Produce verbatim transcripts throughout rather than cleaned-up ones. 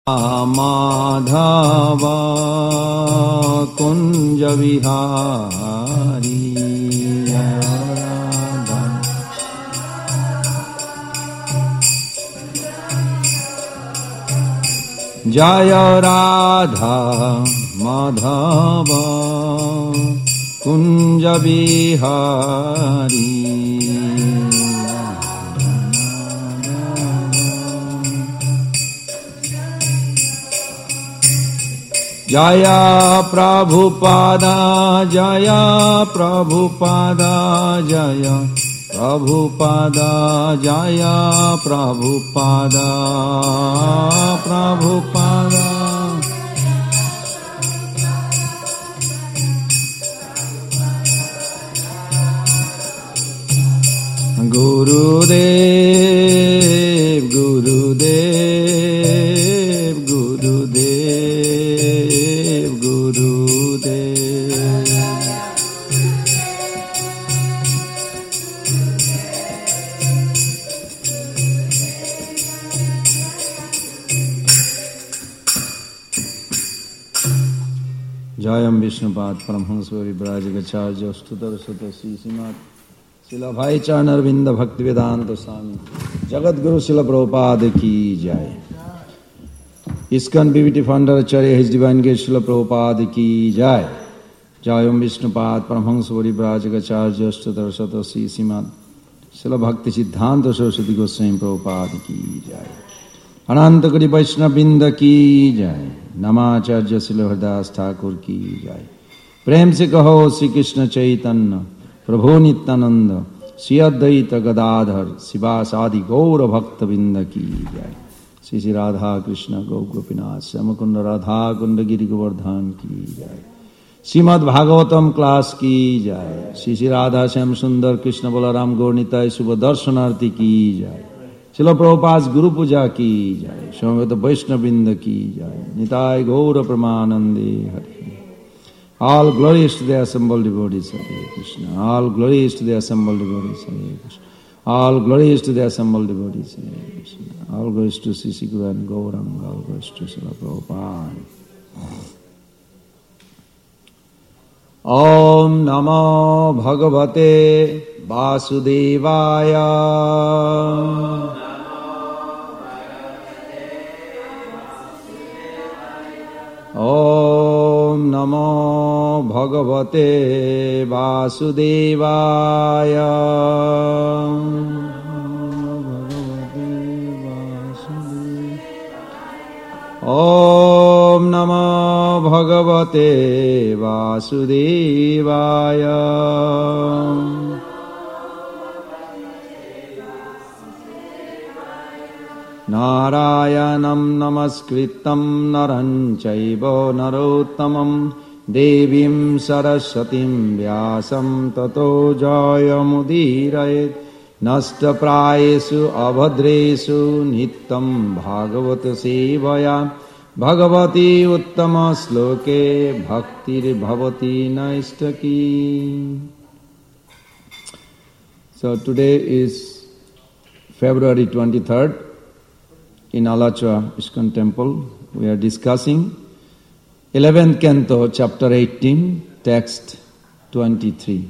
माधव कुंज विहारी जय राधा माधव कुंज विहारी जय प्रभुपादा जय प्रभुपादा जय प्रभुपादा जय प्रभुपादा प्रभुपादा गुरुदेव गुरुदेव गुरुदेव गुरुदेव जयम विष्णुपाद परमहंस विराजगाचार्य स्तुतर सुत श्री श्रीमद शिला भाई चरण अरविंद भक्ति वेदांत स्वामी जगत गुरु शिला प्रभुपाद की जय। ISKCON BBT founder acharya his divine grace Srila Prabhupada की जय। जयम विष्णुपाद परमहंस विराजगाचार्य स्तुतर सुत श्री श्रीमद शिला भक्ति सिद्धांत सरस्वती गोस्वामी प्रभुपाद की जय। अनंत कोटि वैष्णव वृंद की जय। नमाचार्य शिला हरिदास ठाकुर की जय। प्रेम से कहो श्री कृष्ण चैतन्य प्रभु नित्यानंद श्री अद्वैत गदाधर शिवासादि गौर भक्त वृंद की जय। श्री श्री राधा कृष्ण गौ गोपीनाथ श्याम कुंड राधा कुंड गिरि गोवर्धन की जय। श्रीमद् भागवतम क्लास की जय। श्री श्री राधा श्याम सुंदर कृष्ण बलराम गौर निताय शुभ दर्शनार्थी की जय। शिला प्रभुपाद गुरु पूजा की जय। समवेत वैष्णव वृंद की जय। निताय गौर प्रमानंदे Hari. All glories to the assembled devotees, Hare Krishna. All glories to the assembled devotees, Hare Krishna. All glories to the assembled devotees, Hare Krishna. All glories to Sri Sri Guru and Gauranga. All glories to Srila Prabhupada. Om Namo Bhagavate Vasudevaya. Om Namo Bhagavate Vasudevaya. Om Namo Bhagavate Vasudevaya. Narayanam namaskritam naram chaiva narottamam devim saraswatim vyasam tato jayamudhirayet nashtaprayesu abhadresu nityam bhagavata sevaya bhagavati uttama sloke bhaktir bhavati naistaki. So today is February twenty-third. In Alachua Iskon Temple, we are discussing eleventh Canto, Chapter eighteen, Text twenty-three.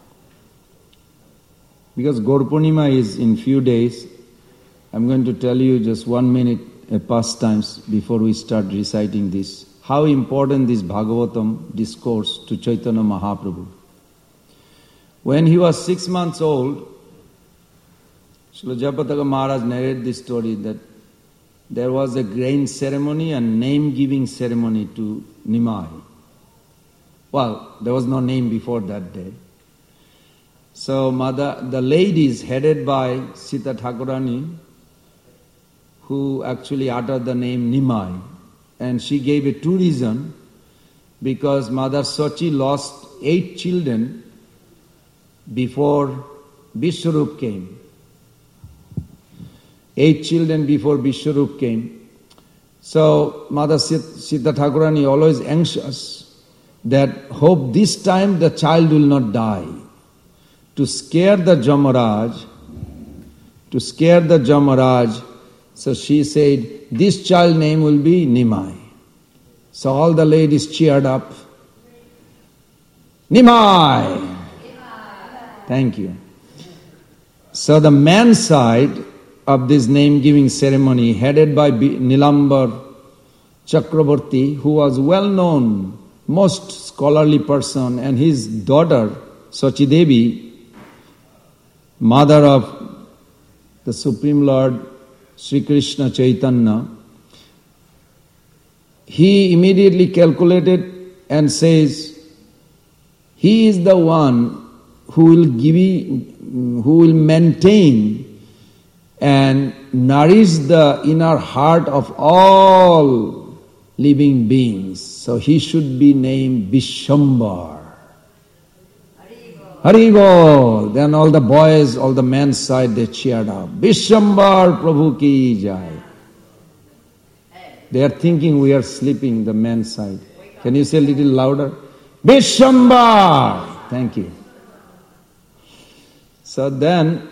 Because Gaur Purnima is in few days, I'm going to tell you just one minute a pastimes before we start reciting this. How important this Bhagavatam discourse to Chaitanya Mahaprabhu. When he was six months old, Srila Jayapataka Maharaj narrated this story that there was a grain ceremony and name-giving ceremony to Nimai. Well, there was no name before that day. So mother, the ladies headed by Sita Thakurani, who actually uttered the name Nimai, and she gave a two reason, because Mother Sochi lost eight children before Vishwarup came. Eight children before Vishwarup came. So Mother Sita Thakurani always anxious that hope this time the child will not die. To scare the Jamaraj, to scare the Jamaraj, So she said, this child name will be Nimai. So all the ladies cheered up. Nimai! Thank you. So the man's side of this name-giving ceremony, headed by Nilambar Chakraborty, who was well-known, most scholarly person, and his daughter, Sachidevi, mother of the Supreme Lord Sri Krishna Chaitanya, he immediately calculated and says, he is the one who will give, who will maintain and nourish the inner heart of all living beings. So he should be named Vishwambar. Haribol. Then all the boys, all the men's side, they cheered up. Vishwambar Prabhu ki jai. They are thinking we are sleeping, the men's side. Can you say a little louder? Vishwambar. Thank you. So then,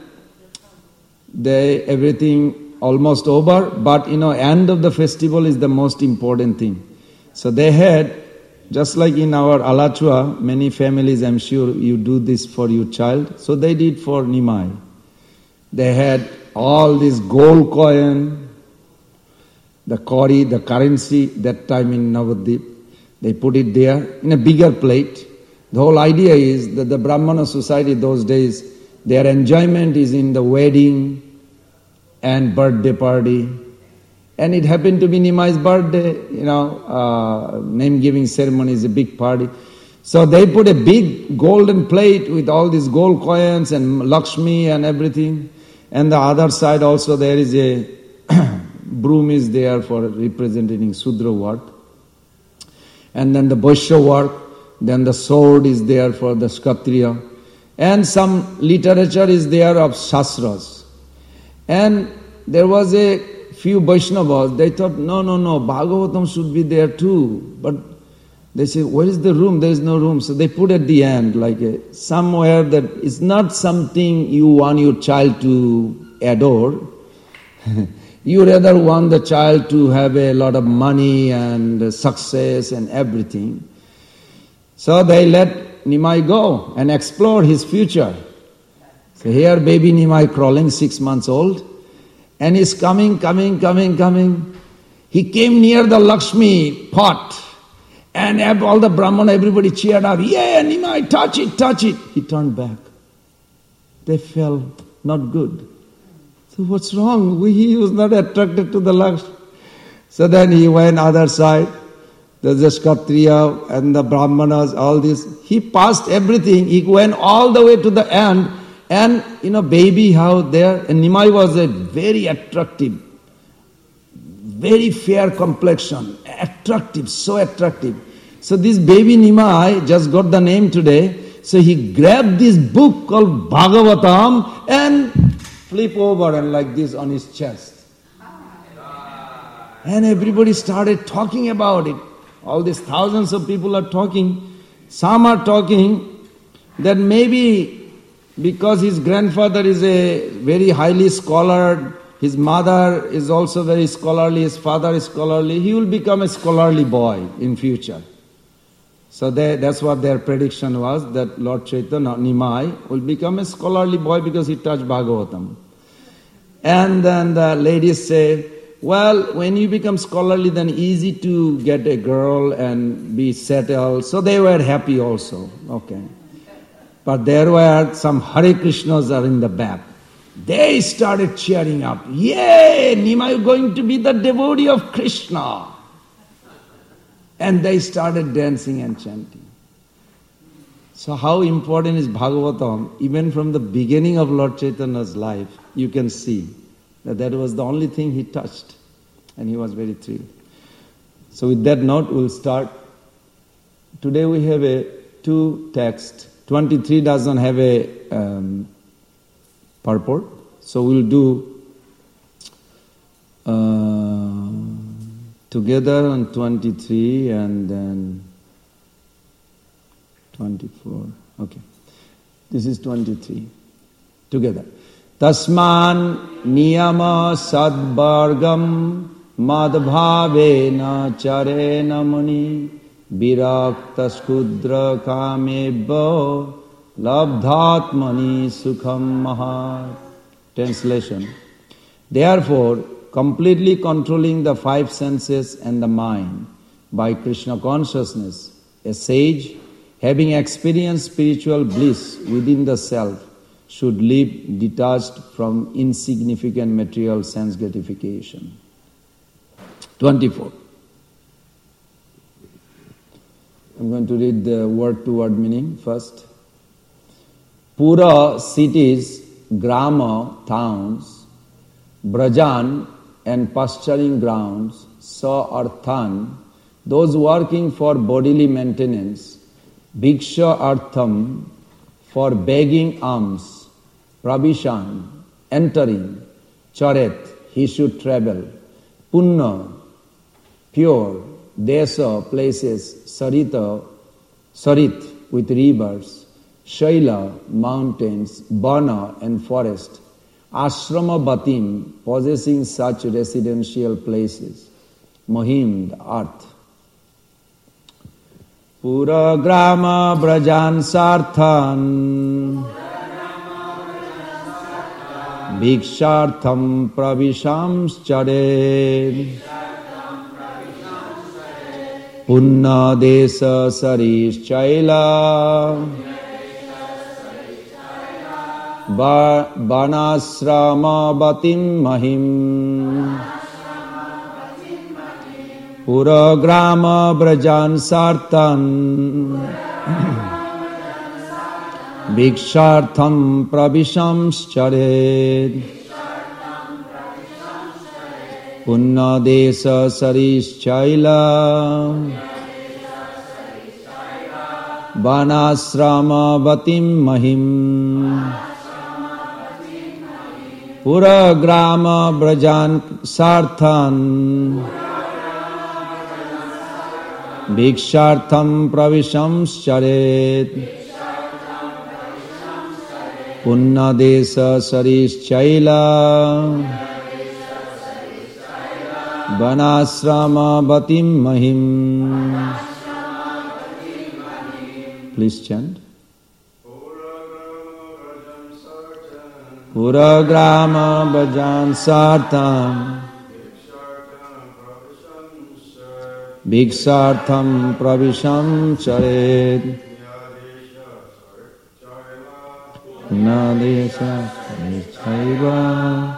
they everything almost over, but you know, end of the festival is the most important thing. So they had, just like in our Alachua, many families, I'm sure you do this for your child. So they did for Nimai. They had all this gold coin, the kauri, the currency, that time in Navadvip. They put it there in a bigger plate. The whole idea is that the Brahmana society those days, their enjoyment is in the wedding and birthday party. And it happened to be Nimai's birthday, you know, uh, name-giving ceremony is a big party. So they put a big golden plate with all these gold coins and Lakshmi and everything. And the other side also there is a broom is there for representing Sudra work. And then the Vaishya work, then the sword is there for the Kshatriya. And some literature is there of Shastras. And there was a few Vaishnavas, they thought, no, no, no, Bhagavatam should be there too. But they say, where is the room? There is no room. So they put at the end, like a, somewhere that is not something you want your child to adore. You rather want the child to have a lot of money and success and everything. So they let Nimai go and explore his future. So here baby Nimai crawling, six months old, and he's coming, coming, coming, coming. He came near the Lakshmi pot, and all the Brahmana, everybody cheered up, yeah, Nimai, touch it, touch it. He turned back. They felt not good. So what's wrong? He was not attracted to the Lakshmi. So then he went other side. There's the Kshatriya and the Brahmanas, all this. He passed everything. He went all the way to the end. And, you know, baby, how there. And Nimai was a very attractive, very fair complexion. Attractive, so attractive. So this baby Nimai just got the name today. So he grabbed this book called Bhagavatam and flip over and like this on his chest. And everybody started talking about it. All these thousands of people are talking. Some are talking that maybe because his grandfather is a very highly scholared, his mother is also very scholarly, his father is scholarly, he will become a scholarly boy in future. So they, that's what their prediction was, that Lord Chaitanya, Nimai, will become a scholarly boy because he touched Bhagavatam. And then the ladies say, well, when you become scholarly, then easy to get a girl and be settled. So they were happy also. Okay. But there were some Hare Krishnas are in the back. They started cheering up. Yay! Nimai is going to be the devotee of Krishna. And they started dancing and chanting. So how important is Bhagavatam? Even from the beginning of Lord Chaitanya's life, you can see that that was the only thing he touched. And he was very thrilled. So with that note, we'll start. Today we have a two text. twenty-three doesn't have a um, purport. So we'll do uh, together on twenty-three and then twenty-four. Okay. This is twenty-three. Together. Tasman niyama sadvargam madbhavena charena muni viraktas kudra kamebha labdhatmani sukham mahat. Translation. Therefore, completely controlling the five senses and the mind by Krishna consciousness, a sage, having experienced spiritual bliss within the self, should live detached from insignificant material sense gratification. twenty-four. I'm going to read the word-to-word meaning first. Pura, cities, grama, towns, brajan, and pasturing grounds, sa arthan, those working for bodily maintenance, bhiksha artham, for begging alms, pravishan, entering, charet, he should travel, punna, pure, desa, places, sarita, sarit, with rivers, shaila, mountains, bana, and forest, ashrama batim, possessing such residential places, mahim, the earth. Pura grama brajan sarthan bhikshartham pravishams chare punna desa saris chaila banasrama batim mahim. Pura grama brajan sartan bhikshartham pravishams chared punna desa saris chaila banasrama batim mahim. Pura grama brajan sarthan bhikshartham pravishams charet punna desa saris chaila banasrama batim mahim. Please chant. Pura grama bhajan sartam bhikshartham pravisham charet nadesha chaiva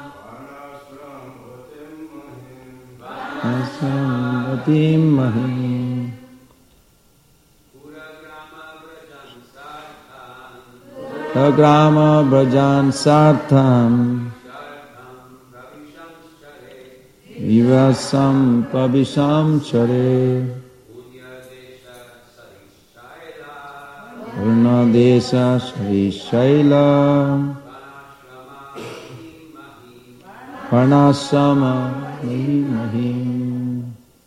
asam mahim. Grama brajan sartham vivasam pabisham chare Purna desha shri shaila Parnasama mahim.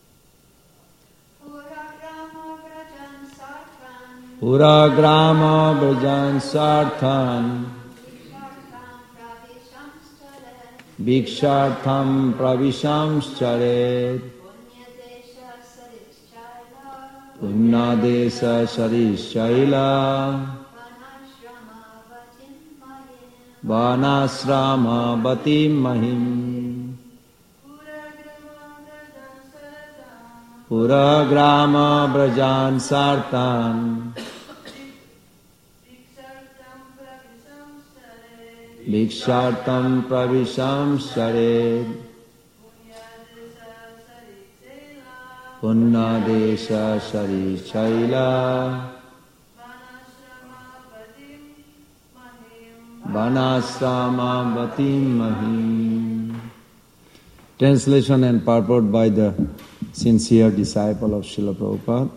Pura grama brajan sarthan bhikshartham pravishams charet punna desa saris shaila vanasrama batim mahim. Pura grama brajan sartan bhikshartham pravisham shared punna desha saris chaila banasrama batim mahim. Translation and purport by the sincere disciple of Srila Prabhupada.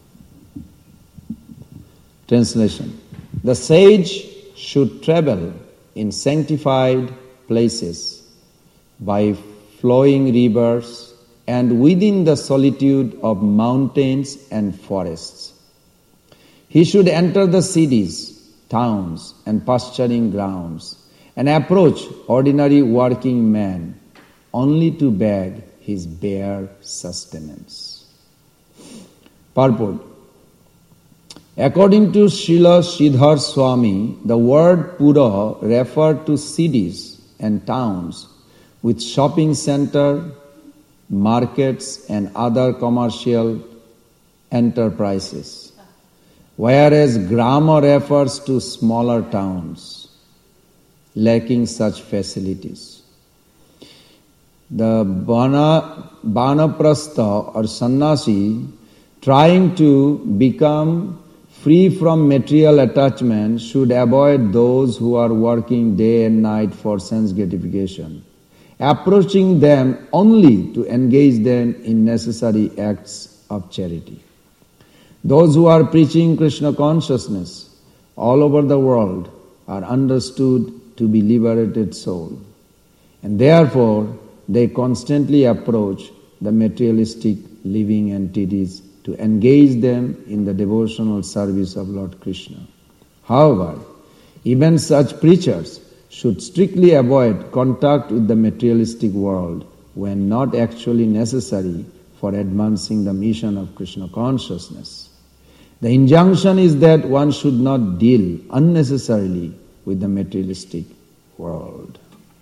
Translation. The sage should travel in sanctified places by flowing rivers and within the solitude of mountains and forests. He should enter the cities, towns, and pasturing grounds and approach ordinary working man only to beg his bare sustenance. Purport. According to Srila Sridhar Swami, the word Pura referred to cities and towns with shopping center, markets and other commercial enterprises, whereas Grama refers to smaller towns lacking such facilities. The Bana, Banaprastha or Sannyasi trying to become free from material attachment should avoid those who are working day and night for sense gratification, approaching them only to engage them in necessary acts of charity. Those who are preaching Krishna consciousness all over the world are understood to be liberated souls, and therefore they constantly approach the materialistic living entities to engage them in the devotional service of Lord Krishna. However, even such preachers should strictly avoid contact with the materialistic world when not actually necessary for advancing the mission of Krishna consciousness. The injunction is that one should not deal unnecessarily with the materialistic world.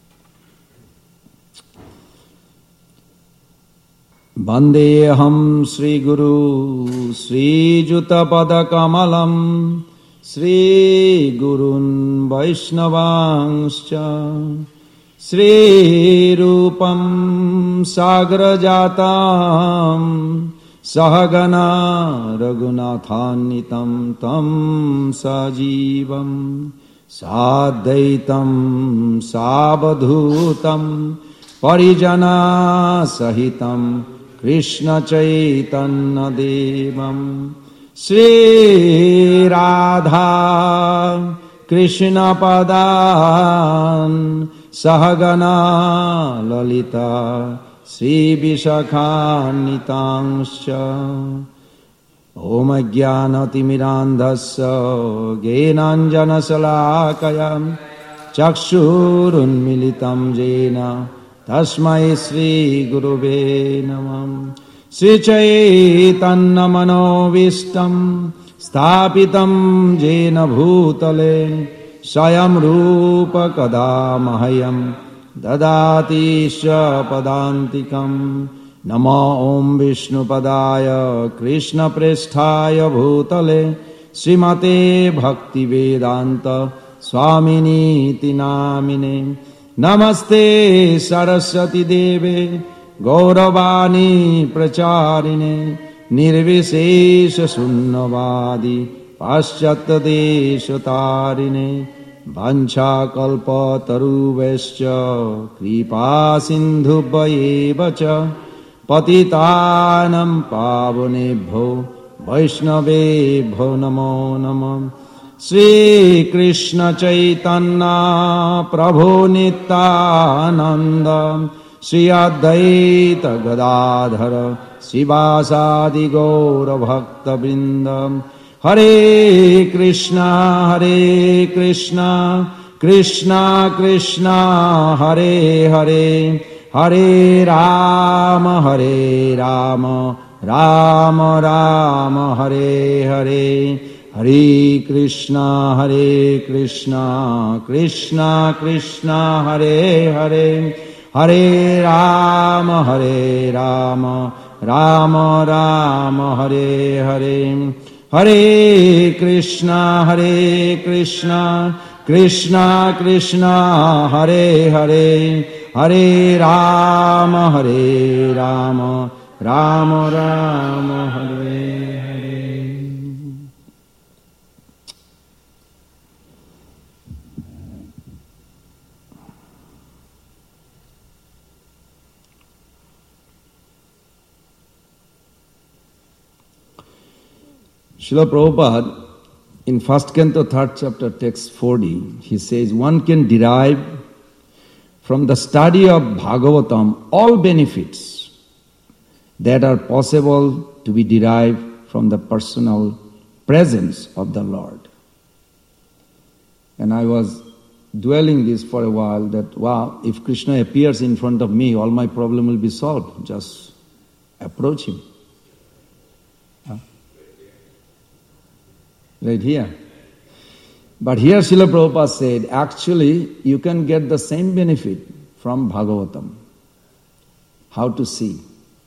Vandeham Sri Guru Sri Juta Pada Kamalam Sri Gurun Vaishnavangscha Sri Rupam Sagrajatam Sahagana Raghunathannitam Tam Sajivam Sadhaitam Sabadhutam Parijana Sahitam Krishna Chaitanya Devam Sri Radha Krishna Padan Sahagana Lalita Sri Vishakhanitangscha Om Ajnanatirmirandhasya Genanjana Salakayam Chakshurunmilitam Jena Tasmai Sri Gurube Namam Sri Chaitanya Manovistam Sthapitam Jena Bhutale Sayam Rupa Kadamahayam Dadati Padantikam Namo Om Vishnu Padaya Krishna Presthaya Bhutale Srimate Bhakti Vedanta Swamini Tinamine Namaste Saraswati Deve Gauravani Pracharine Nirvishesha Sunnavadi Paschatya Deshatarine Vancha Kalpa Taruvescha Kripa Sindhu Vayevacha Patitanam Pavunebhyo Vaishnavebhyo Namo Namah Sri Krishna Chaitanya Prabhu Nityananda Sri Advaita Gadadhara Sivasadi Gaura Bhakta Vrindam Hare Krishna Hare Krishna Krishna Krishna Hare Hare Hare Rama Hare Rama Rama Rama Hare Hare Hare Krishna Hare Krishna Krishna Krishna Hare Hare Hare Rama Hare Rama Rama Rama Hare Hare Hare Krishna Hare Krishna Krishna Krishna Hare Hare Hare Rama Hare Rama Rama Rama Hare Hare. Srila Prabhupada, in first canto, third chapter, text forty, he says, one can derive from the study of Bhagavatam all benefits that are possible to be derived from the personal presence of the Lord. And I was dwelling this for a while that, wow, if Krishna appears in front of me, all my problem will be solved. Just approach him. Huh? Right here. But here Srila Prabhupada said, actually, you can get the same benefit from Bhagavatam. How to see.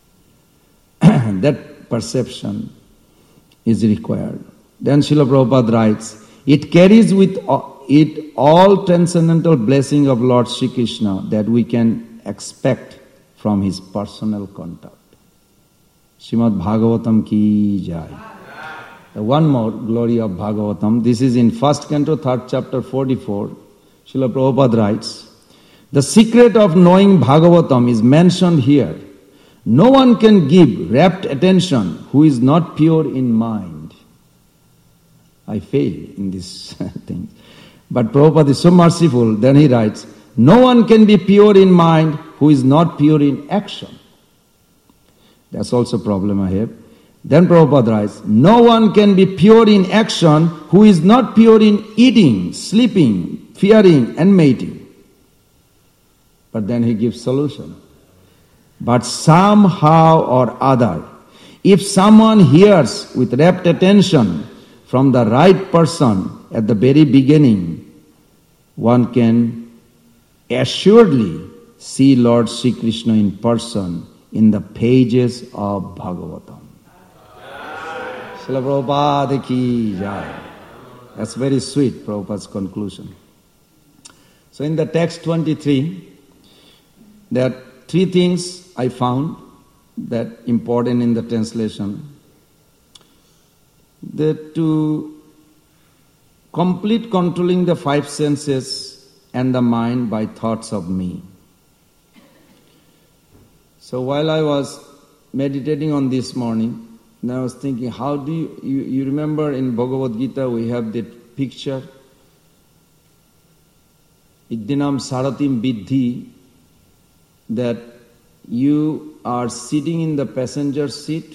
That perception is required. Then Srila Prabhupada writes, it carries with it all transcendental blessing of Lord Sri Krishna that we can expect from his personal contact. Srimad Bhagavatam ki jai. One more glory of Bhagavatam. This is in first canto, third chapter, forty-four. Srila Prabhupada writes, the secret of knowing Bhagavatam is mentioned here. No one can give rapt attention who is not pure in mind. I fail in this thing. But Prabhupada is so merciful, then he writes, no one can be pure in mind who is not pure in action. That's also a problem I have. Then Prabhupada writes, no one can be pure in action who is not pure in eating, sleeping, fearing and mating. But then he gives solution. But somehow or other, if someone hears with rapt attention from the right person at the very beginning, one can assuredly see Lord Sri Krishna in person in the pages of Bhagavatam. Srila Prabhupada ki jai. That's very sweet, Prabhupada's conclusion. So in the text twenty-three, there are three things I found that important in the translation. That to complete controlling the five senses and the mind by thoughts of me. So while I was meditating on this morning, and I was thinking, how do you, you, you remember in Bhagavad Gita we have that picture, Iddinam Saratim Biddhi, that you are sitting in the passenger seat,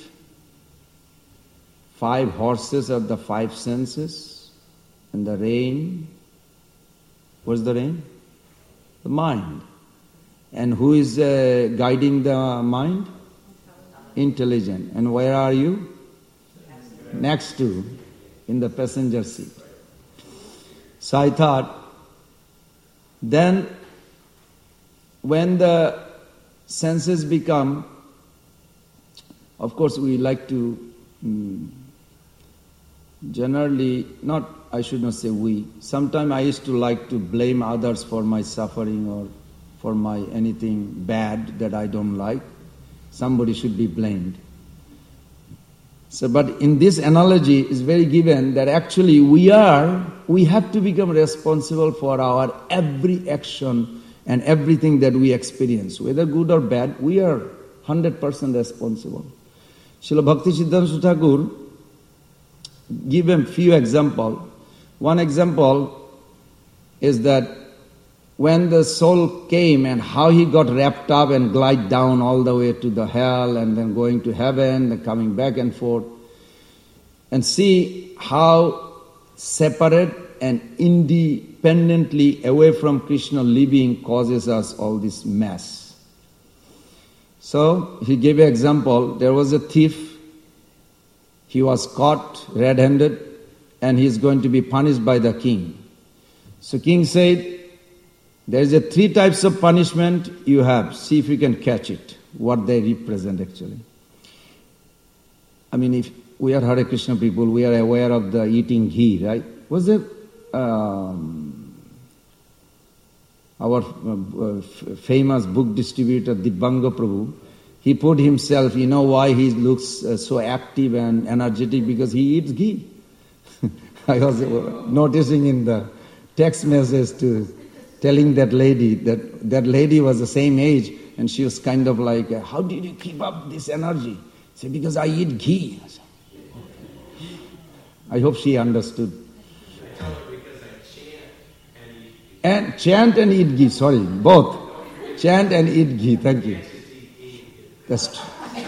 five horses are the five senses, and the rein, what's the rein? The mind. And who is uh, guiding the mind? Intelligent. And where are you? Next to, in the passenger seat. So I thought, then when the senses become, of course we like to mm, generally, not, I should not say we, sometimes I used to like to blame others for my suffering or for my anything bad that I don't like. Somebody should be blamed. So, but in this analogy is very given that actually we are, we have to become responsible for our every action and everything that we experience. Whether good or bad, we are one hundred percent responsible. Srila Bhakti Siddhanta Thakur give a few examples. One example is that when the soul came and how he got wrapped up and glide down all the way to the hell and then going to heaven and coming back and forth, and see how separate and independently away from Krishna living causes us all this mess. So he gave an example. There was a thief. He was caught red-handed and he is going to be punished by the king. So king said, there is a three types of punishment you have. See if you can catch it, what they represent actually. I mean, if we are Hare Krishna people, we are aware of the eating ghee, right? Was there um, our uh, f- famous book distributor Dibbanga Prabhu, he put himself, you know why he looks uh, so active and energetic? Because he eats ghee. I was uh, noticing in the text message to telling that lady, that that lady was the same age, and she was kind of like, how did you keep up this energy? She said, because I eat ghee. I said, okay. I hope she understood. I tell her because I chant and eat ghee. And chant and eat ghee, sorry, both. Chant and eat ghee, thank you. That's true.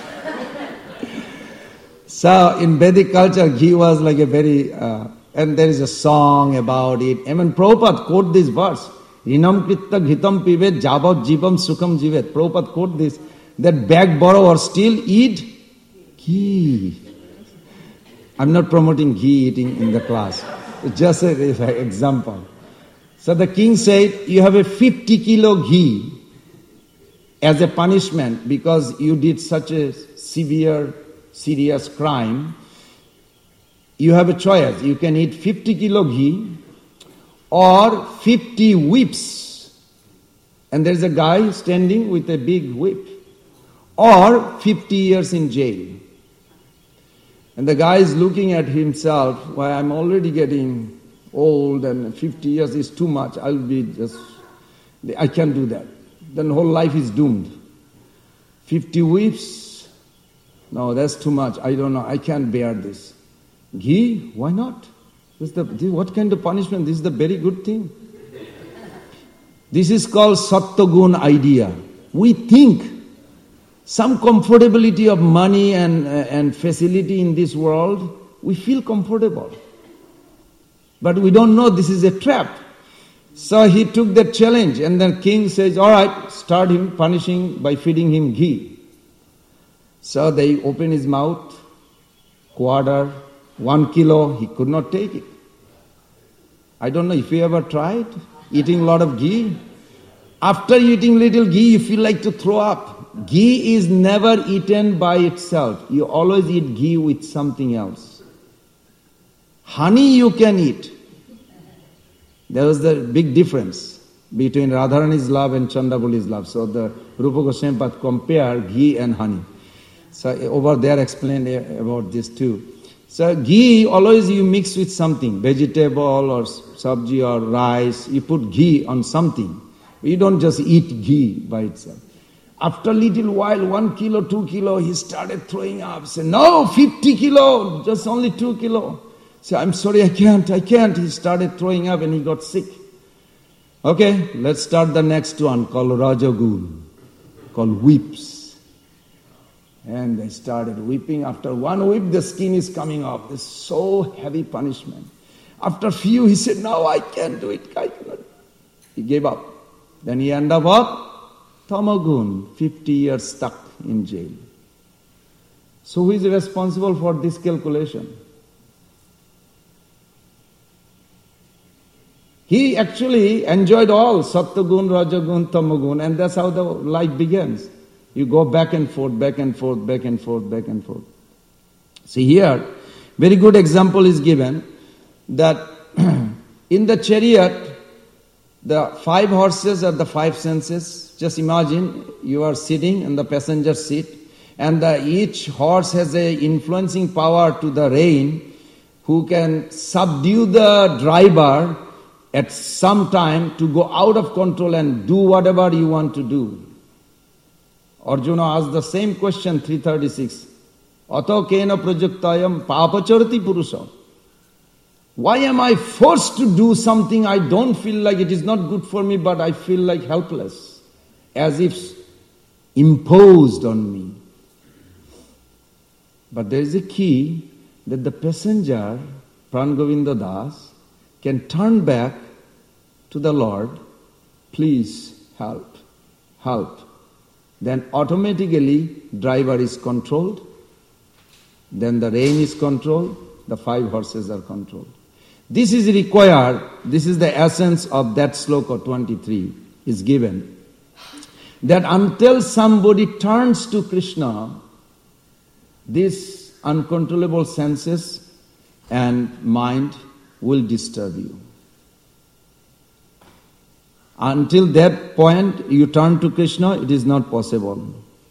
So in Vedic culture, ghee was like a very, uh, and there is a song about it. I mean, Prabhupada quote this verse. Rinam kritta ghitam pivet jabat jivam sukham jivet. Prabhupada quote this, that beg, borrow or steal, eat ghee. I'm not promoting ghee eating in the class. It's just an example. So the king said, you have a fifty kilo ghee as a punishment because you did such a severe, serious crime. You have a choice. You can eat fifty kilo ghee or fifty whips. And there's a guy standing with a big whip. Or fifty years in jail. And the guy is looking at himself, why I'm already getting old and fifty years is too much. I'll be just, I can't do that. Then whole life is doomed. fifty whips? No, that's too much. I don't know. I can't bear this. Ghee? Why not? This is the, this, what kind of punishment? This is the very good thing. This is called Sattva-gun idea. We think some comfortability of money and, uh, and facility in this world, we feel comfortable. But we don't know this is a trap. So he took that challenge and then king says, all right, start him punishing by feeding him ghee. So they open his mouth, quarter, one kilo, he could not take it. I don't know if you ever tried eating a lot of ghee. After eating little ghee, you feel like to throw up. Ghee is never eaten by itself. You always eat ghee with something else. Honey you can eat. There was the big difference between Radharani's love and Chandrabali's love. So the Rupa Goswami Path compare ghee and honey. So over there explained about this too. So ghee always you mix with something, vegetable or sabji or rice. You put ghee on something. You don't just eat ghee by itself. After a little while, one kilo, two kilo, he started throwing up. Said, no, fifty kilo, just only two kilo. Said, I'm sorry, I can't, I can't. He started throwing up and he got sick. Okay, let's start the next one called Rajagun, called whips. And they started whipping. After one whip, the skin is coming off. This so heavy punishment. After few, he said, no, I can't do it. I cannot. He gave up. Then he ended up what? Tamagun, fifty years stuck in jail. So who is responsible for this calculation? He actually enjoyed all Sattva-gun, Rajagun, Tamagun, and that's how the life begins. You go back and forth, back and forth, back and forth, back and forth. See here, very good example is given that in the chariot, the five horses are the five senses. Just imagine you are sitting in the passenger seat and the, each horse has a influencing power to the rein who can subdue the driver at some time to go out of control and do whatever you want to do. Arjuna asked the same question, three thirty-six. Ato kena prajuktayam papacharati purusha. Why am I forced to do something I don't feel like it is not good for me, but I feel like helpless, as if imposed on me? But there is a key that the passenger, Pran Govinda Das, can turn back to the Lord, please help, help. Then automatically driver is controlled, then the rein is controlled, the five horses are controlled. This is required, this is the essence of that sloka twenty-three is given. That until somebody turns to Krishna, these uncontrollable senses and mind will disturb you. Until that point you turn to Krishna, it is not possible.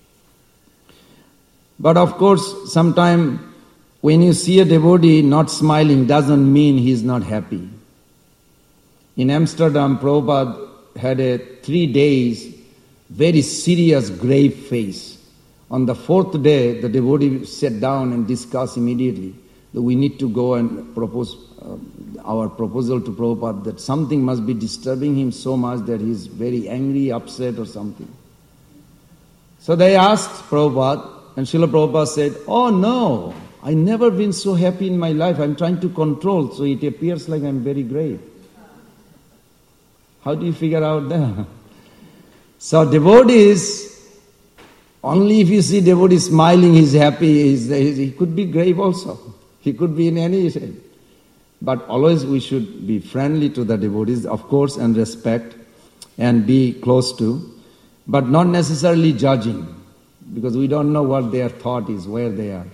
But of course, sometimes when you see a devotee not smiling, doesn't mean he is not happy. In Amsterdam, Prabhupada had a three days, very serious, grave face. On the fourth day, the devotee sat down and discussed immediately that we need to go and propose uh, our proposal to Prabhupada that something must be disturbing him so much that he is very angry, upset or something. So they asked Prabhupada, and Srila Prabhupada said, oh no, I never been so happy in my life. I'm trying to control, so it appears like I'm very grave. How do you figure out that? So devotees, only if you see devotee smiling, he's happy, he's, he could be grave also. He could be in any shape. But always we should be friendly to the devotees, of course, and respect and be close to, but not necessarily judging, because we don't know what their thought is, where they are.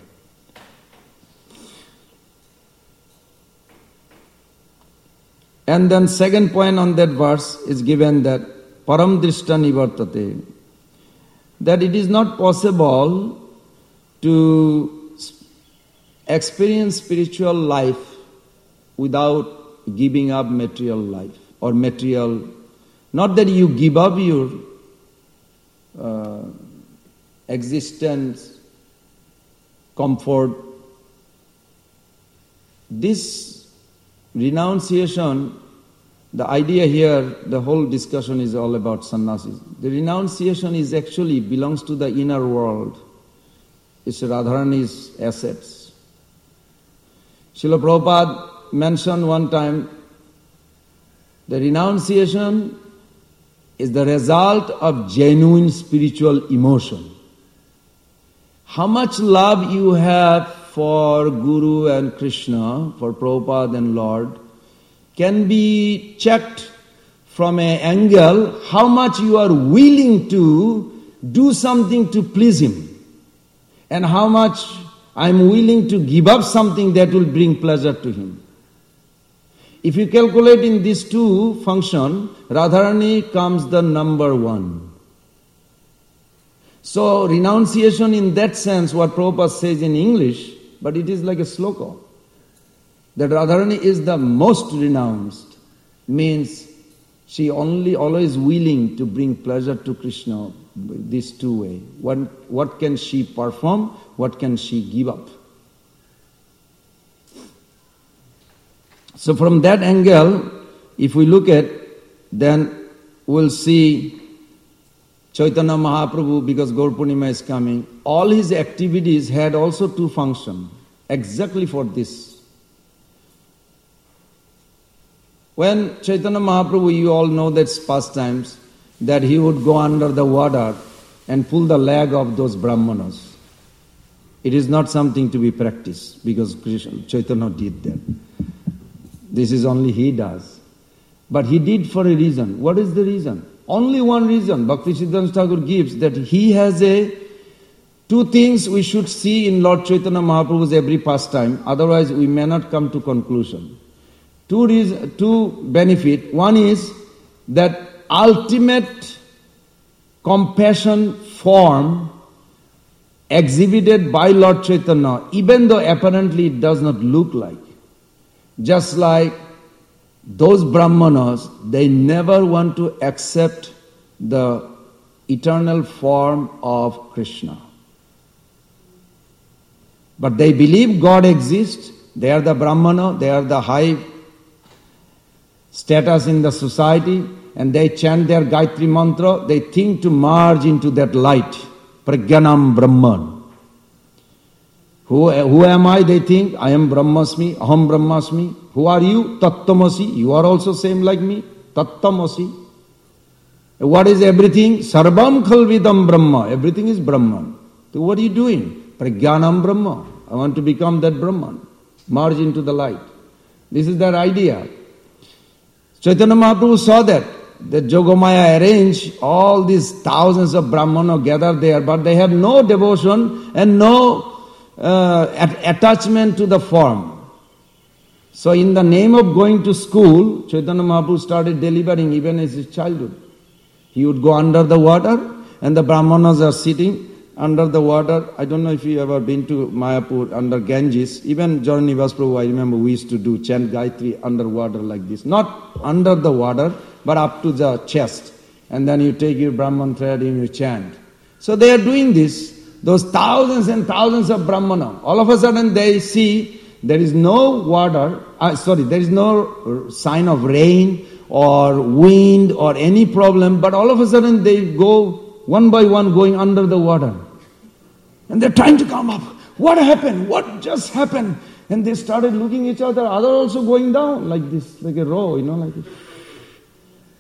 And then second point on that verse is given that param drishta nivartate, that it is not possible to experience spiritual life without giving up material life or material. Not that you give up your uh, existence, comfort. This renunciation, the idea here, the whole discussion is all about sannyasis. The renunciation is actually belongs to the inner world. It's Radharani's assets. Srila Prabhupada mentioned one time, the renunciation is the result of genuine spiritual emotion. How much love you have for Guru and Krishna, for Prabhupada and Lord, can be checked from an angle how much you are willing to do something to please him, and how much I am willing to give up something that will bring pleasure to him. If you calculate in these two functions, Radharani comes the number one. So renunciation in that sense, what Prabhupada says in English, but it is like a sloka, that Radharani is the most renounced, means she only always willing to bring pleasure to Krishna this two way. What, what can she perform? What can she give up? So from that angle, if we look at, then we'll see Chaitanya Mahaprabhu, because Gaur Purnima is coming, all his activities had also two functions, exactly for this. When Chaitanya Mahaprabhu, you all know that pastimes, that he would go under the water and pull the leg of those brahmanas. It is not something to be practiced, because Krishna, Chaitanya did that. This is only he does. But he did for a reason. What is the reason? Only one reason. Bhakti Siddhanta Thakur gives that he has a two things we should see in Lord Chaitanya Mahaprabhu's every pastime, otherwise we may not come to conclusion. Two reason, two benefit. One is that ultimate compassion form exhibited by Lord Chaitanya, even though apparently it does not look like. Just like those brahmanas, they never want to accept the eternal form of Krishna. But they believe God exists, they are the brahmana, they are the high status in the society, and they chant their Gayatri mantra, they think to merge into that light, Pragyanam Brahman. Who, who am I? They think, I am Brahmasmi, Aham Brahmasmi. Who are you? Tattamasi. You are also same like me. Tattamasi. What is everything? Sarvam khalvidam Brahma. Everything is Brahman. So what are you doing? Pragyanam Brahma. I want to become that Brahman. Merge into the light. This is their idea. Chaitanya Mahaprabhu saw that. That Yogamaya arranged all these thousands of Brahmana gather there, but they have no devotion and no Uh, attachment to the form. So in the name of going to school, Chaitanya Mahaprabhu started delivering even as his childhood. He would go under the water and the Brahmanas are sitting under the water. I don't know if you ever been to Mayapur under Ganges. Even John Nivas Prabhu, I remember we used to do chant Gayatri underwater like this. Not under the water, but up to the chest. And then you take your Brahman thread and you chant. So they are doing this. Those thousands and thousands of Brahmana, all of a sudden they see there is no water, uh, sorry, there is no sign of rain or wind or any problem, but all of a sudden they go one by one going under the water. And they're trying to come up. What happened? What just happened? And they started looking at each other, others also going down like this, like a row, you know, like this.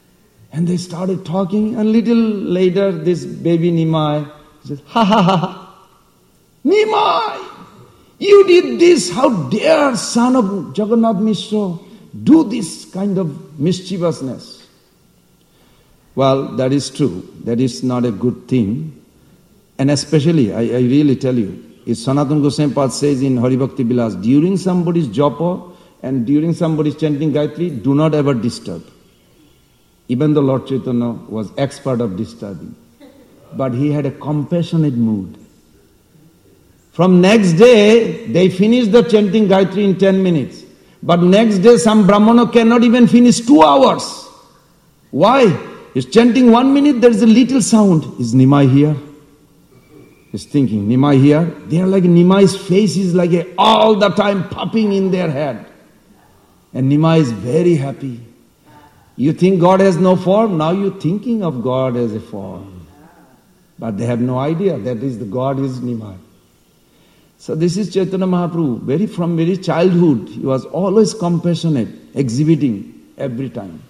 And they started talking, and little later this baby Nimai says, ha ha ha ha, Nimai, you did this, how dare son of Jagannath Mishra do this kind of mischievousness? Well, that is true. That is not a good thing. And especially, I, I really tell you, if Sanatana Goswami Pad says in Hari Bhakti Vilas, during somebody's japa and during somebody's chanting Gayatri, do not ever disturb. Even though Lord Chaitanya was expert of disturbing. But he had a compassionate mood. From next day, they finished the chanting Gayatri in ten minutes. But next day, some Brahmana cannot even finish two hours. Why? He's chanting one minute, there is a little sound. Is Nimai here? He's thinking, Nimai here? They are like, Nimai's face is like a, all the time popping in their head. And Nimai is very happy. You think God has no form? Now you're thinking of God as a form. But they have no idea that is the God is Nimai. So this is Chaitanya Mahaprabhu. Very from very childhood, he was always compassionate, exhibiting every time.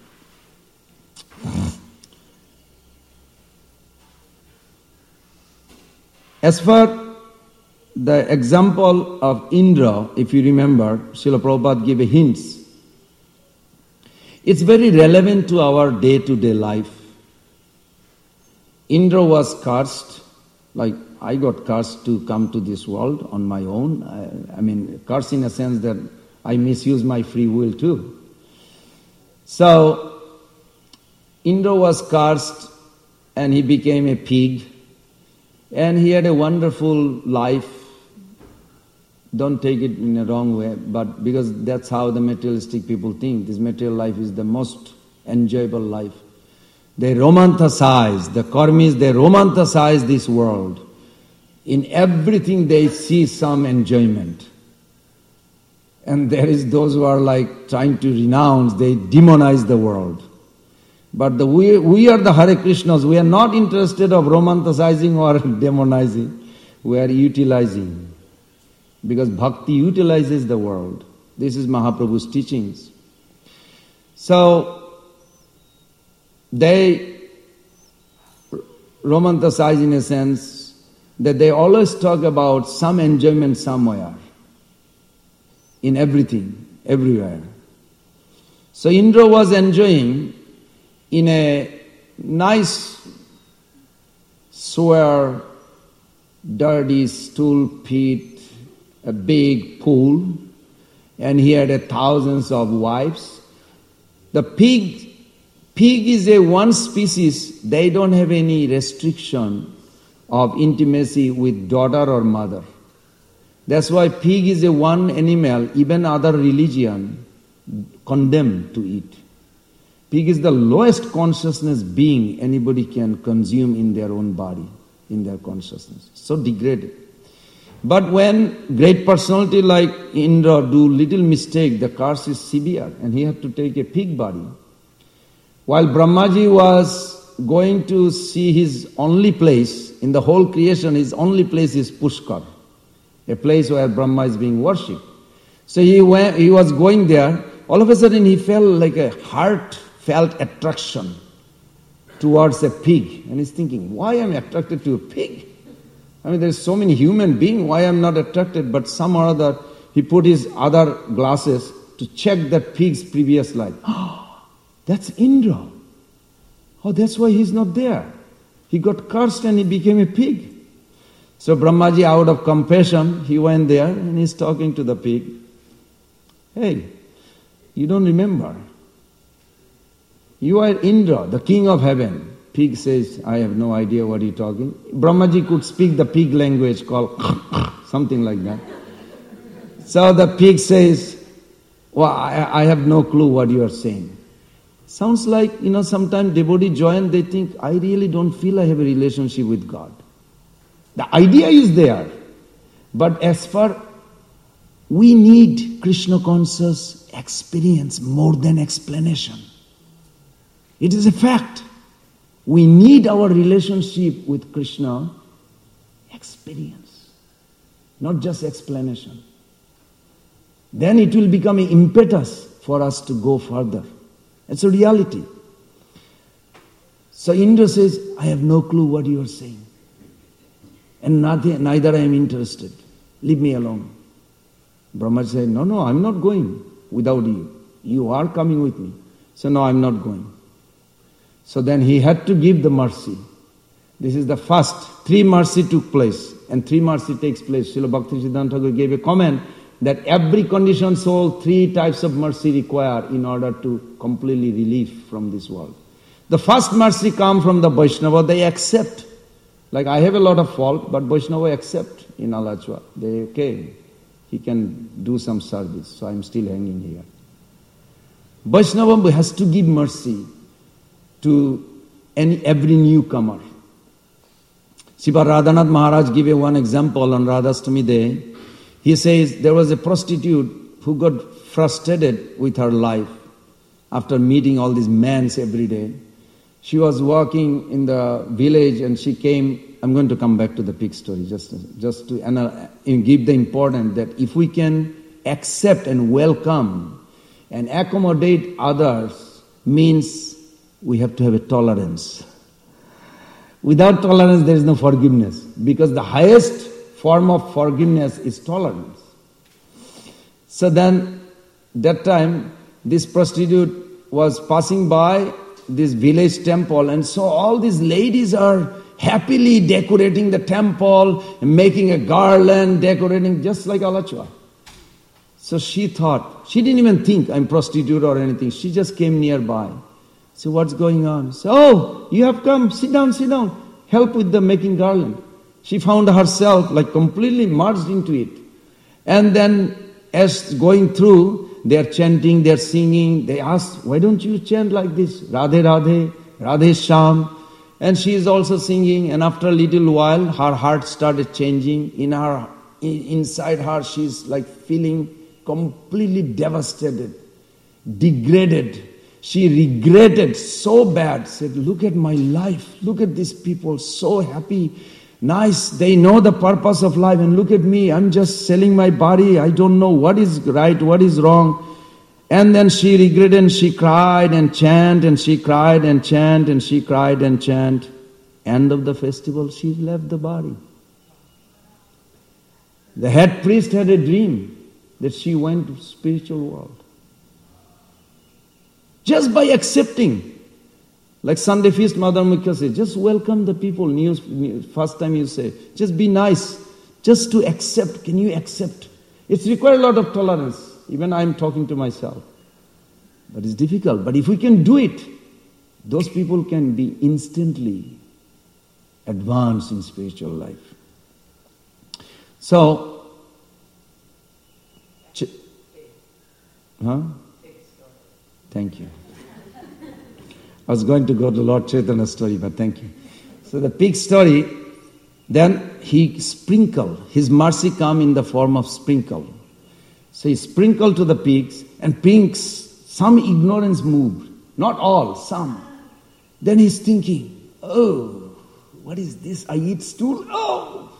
As for the example of Indra, if you remember, Srila Prabhupada gave a hint. It's very relevant to our day-to-day life. Indra was cursed, like I got cursed to come to this world on my own. I, I mean, cursed in a sense that I misuse my free will too. So, Indra was cursed and he became a pig. And he had a wonderful life. Don't take it in a wrong way, but because that's how the materialistic people think. This material life is the most enjoyable life. They romanticize, the karmis, they romanticize this world. In everything they see some enjoyment. And there is those who are like trying to renounce, they demonize the world. But the, we, we are the Hare Krishnas, we are not interested of romanticizing or demonizing. We are utilizing. Because bhakti utilizes the world. This is Mahaprabhu's teachings. So, they romanticize in a sense that they always talk about some enjoyment somewhere. In everything, everywhere. So Indra was enjoying in a nice, square, dirty stool pit, a big pool, and he had a thousands of wives. The pig, pig is a one species, they don't have any restriction of intimacy with daughter or mother. That's why pig is a one animal, even other religion condemn to eat. Pig is the lowest consciousness being anybody can consume in their own body, in their consciousness. So degraded. But when great personality like Indra do little mistake, the curse is severe and he had to take a pig body. While Brahmaji was going to see his only place, in the whole creation his only place is Pushkar, a place where Brahma is being worshipped. So he went, he was going there, all of a sudden he felt like a heartfelt attraction towards a pig. And he's thinking, why am I attracted to a pig? I mean, there's so many human beings, why I'm not attracted? But somehow or other, he put his other glasses to check that pig's previous life. Oh, that's Indra. Oh, that's why he's not there. He got cursed and he became a pig. So Brahmaji, out of compassion, he went there and he's talking to the pig. Hey, you don't remember. You are Indra, the king of heaven. Pig says, I have no idea what you're talking. Brahmaji could speak the pig language called something like that. So the pig says, well, I, I have no clue what you are saying. Sounds like, you know, sometimes devotee join, they think, I really don't feel I have a relationship with God. The idea is there. But as far, we need Krishna conscious experience more than explanation. It is a fact. We need our relationship with Krishna experience, not just explanation. Then it will become an impetus for us to go further. It's a reality. So Indra says, I have no clue what you are saying. And nothing, neither I am interested. Leave me alone. Brahma said, no, no, I'm not going without you. You are coming with me. So no, I'm not going. So then he had to give the mercy. This is the first. Three mercy took place. And three mercy takes place. Srila Bhaktisiddhanta Thakur gave a comment that every conditioned soul, three types of mercy require in order to completely relief from this world. The first mercy comes from the Vaishnava, they accept. Like I have a lot of fault, but Vaishnava accept in Alachua. They, okay, he can do some service, so I'm still hanging here. Vaishnava has to give mercy to any every newcomer. Srila Radhanath Maharaj gave one example on Radhastami Day. He says there was a prostitute who got frustrated with her life after meeting all these men every day. She was walking in the village and she came. I'm going to come back to the pig story just, just to uh, give the importance that if we can accept and welcome and accommodate others, means we have to have a tolerance. Without tolerance, there is no forgiveness, because the highest form of forgiveness is tolerance. So then, that time, this prostitute was passing by this village temple and saw all these ladies are happily decorating the temple, making a garland, decorating just like Alachua. So she thought, she didn't even think I'm prostitute or anything. She just came nearby. So what's going on? So, oh, you have come, sit down, sit down. Help with the making garland. She found herself like completely merged into it. And then as going through, they are chanting, they are singing. They asked, why don't you chant like this? Radhe Radhe, Radhe Shyam. And she is also singing, and after a little while, her heart started changing. In her, inside her, she's like feeling completely devastated, degraded. She regretted so bad, said, look at my life, look at these people, so happy, nice, they know the purpose of life, and look at me, I'm just selling my body, I don't know what is right, what is wrong. And then she regretted and she cried and chanted and she cried and chanted and she cried and chanted. End of the festival, she left the body. The head priest had a dream that she went to spiritual world. Just by accepting. Like Sunday feast, Mother Mukhya said, just welcome the people, news, first time you say, just be nice, just to accept. Can you accept? It's required a lot of tolerance. Even I'm talking to myself. But it's difficult. But if we can do it, those people can be instantly advanced in spiritual life. So, ch- huh? Thank you. I was going to go to Lord Chaitanya's story, but thank you. So the pig story, then he sprinkled, his mercy come in the form of sprinkle. So he sprinkled to the pigs, and pigs, some ignorance moved. Not all, some. Then he's thinking, oh, what is this? I eat stool? Oh!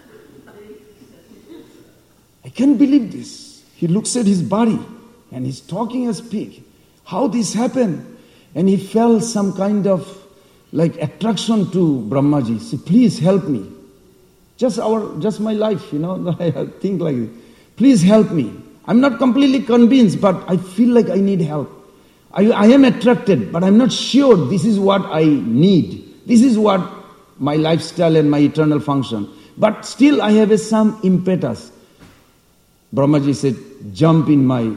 I can't believe this. He looks at his body, and he's talking as pig. How this happened? And he felt some kind of like attraction to Brahmaji. He said, please help me. Just our, just my life, you know, I think like this. Please help me. I'm not completely convinced, but I feel like I need help. I, I am attracted, but I'm not sure this is what I need. This is what my lifestyle and my eternal function. But still I have a, some impetus. Brahmaji said, jump in my...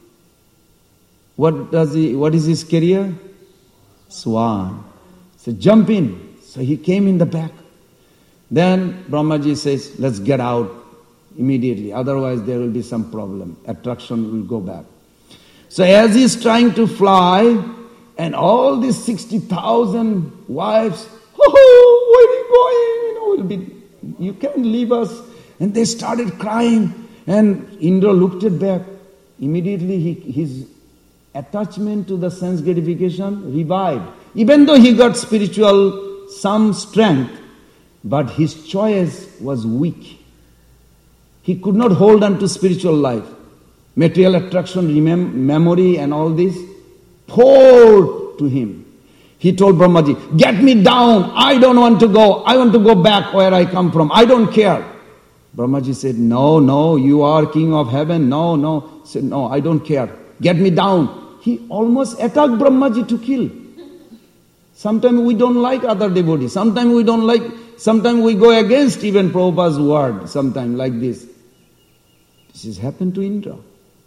What does he? What is his career? Swan. So jump in. So he came in the back. Then Brahmaji says, let's get out immediately. Otherwise there will be some problem. Attraction will go back. So as he's trying to fly, and all these sixty thousand wives, oh, where are you going? You know, will be, you can't leave us. And they started crying. And Indra looked at back. Immediately he, his attachment to the sense gratification revived. Even though he got spiritual, some strength, but his choice was weak. He could not hold on to spiritual life. Material attraction, remem- memory and all this poured to him. He told Brahmaji, get me down, I don't want to go, I want to go back where I come from, I don't care. Brahmaji said, no, no, you are king of heaven, no, no. He said, no, I don't care, get me down. He almost attacked Brahmaji to kill. Sometimes we don't like other devotees, sometimes we don't like, sometimes we go against even Prabhupada's word, sometimes like this. This has happened to Indra.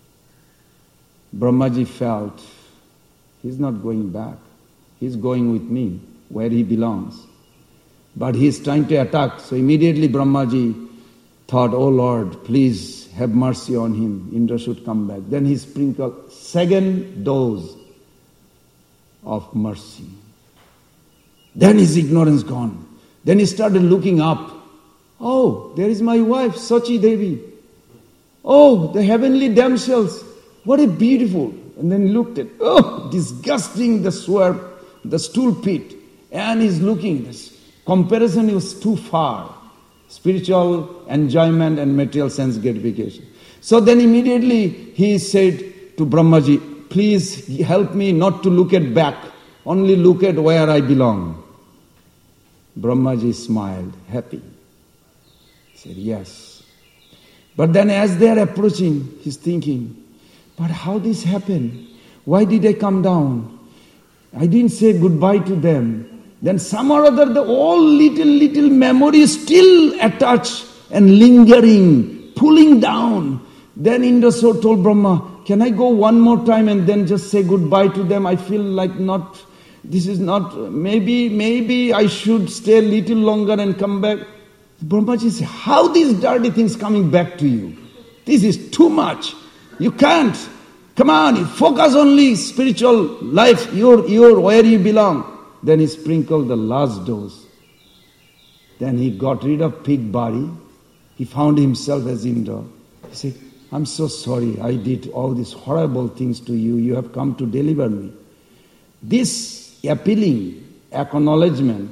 Brahmaji felt, he's not going back. He's going with me, where he belongs. But he's trying to attack. So immediately Brahmaji thought, oh Lord, please have mercy on him. Indra should come back. Then he sprinkled second dose of mercy. Then his ignorance gone. Then he started looking up. Oh, there is my wife, Sachi Devi. Oh, the heavenly damsels. What a beautiful. And then he looked at, oh, disgusting, the swerve. The stool pit, and he's looking, this comparison was too far. Spiritual enjoyment and material sense gratification. So then immediately he said to Brahmaji, please help me not to look at back, only look at where I belong. Brahmaji smiled, happy. He said, yes. But then as they are approaching, he's thinking, but how this happened? Why did I come down? I didn't say goodbye to them. Then some or other, the all little, little memories still attached and lingering, pulling down. Then Indra told Brahma, can I go one more time and then just say goodbye to them? I feel like not, this is not, maybe, maybe I should stay a little longer and come back. Brahmaji said, how these dirty things coming back to you? This is too much. You can't. Come on, you focus only spiritual life, you're, you're where you belong. Then he sprinkled the last dose. Then he got rid of pig body. He found himself as Indra. He said, I'm so sorry, I did all these horrible things to you. You have come to deliver me. This appealing acknowledgement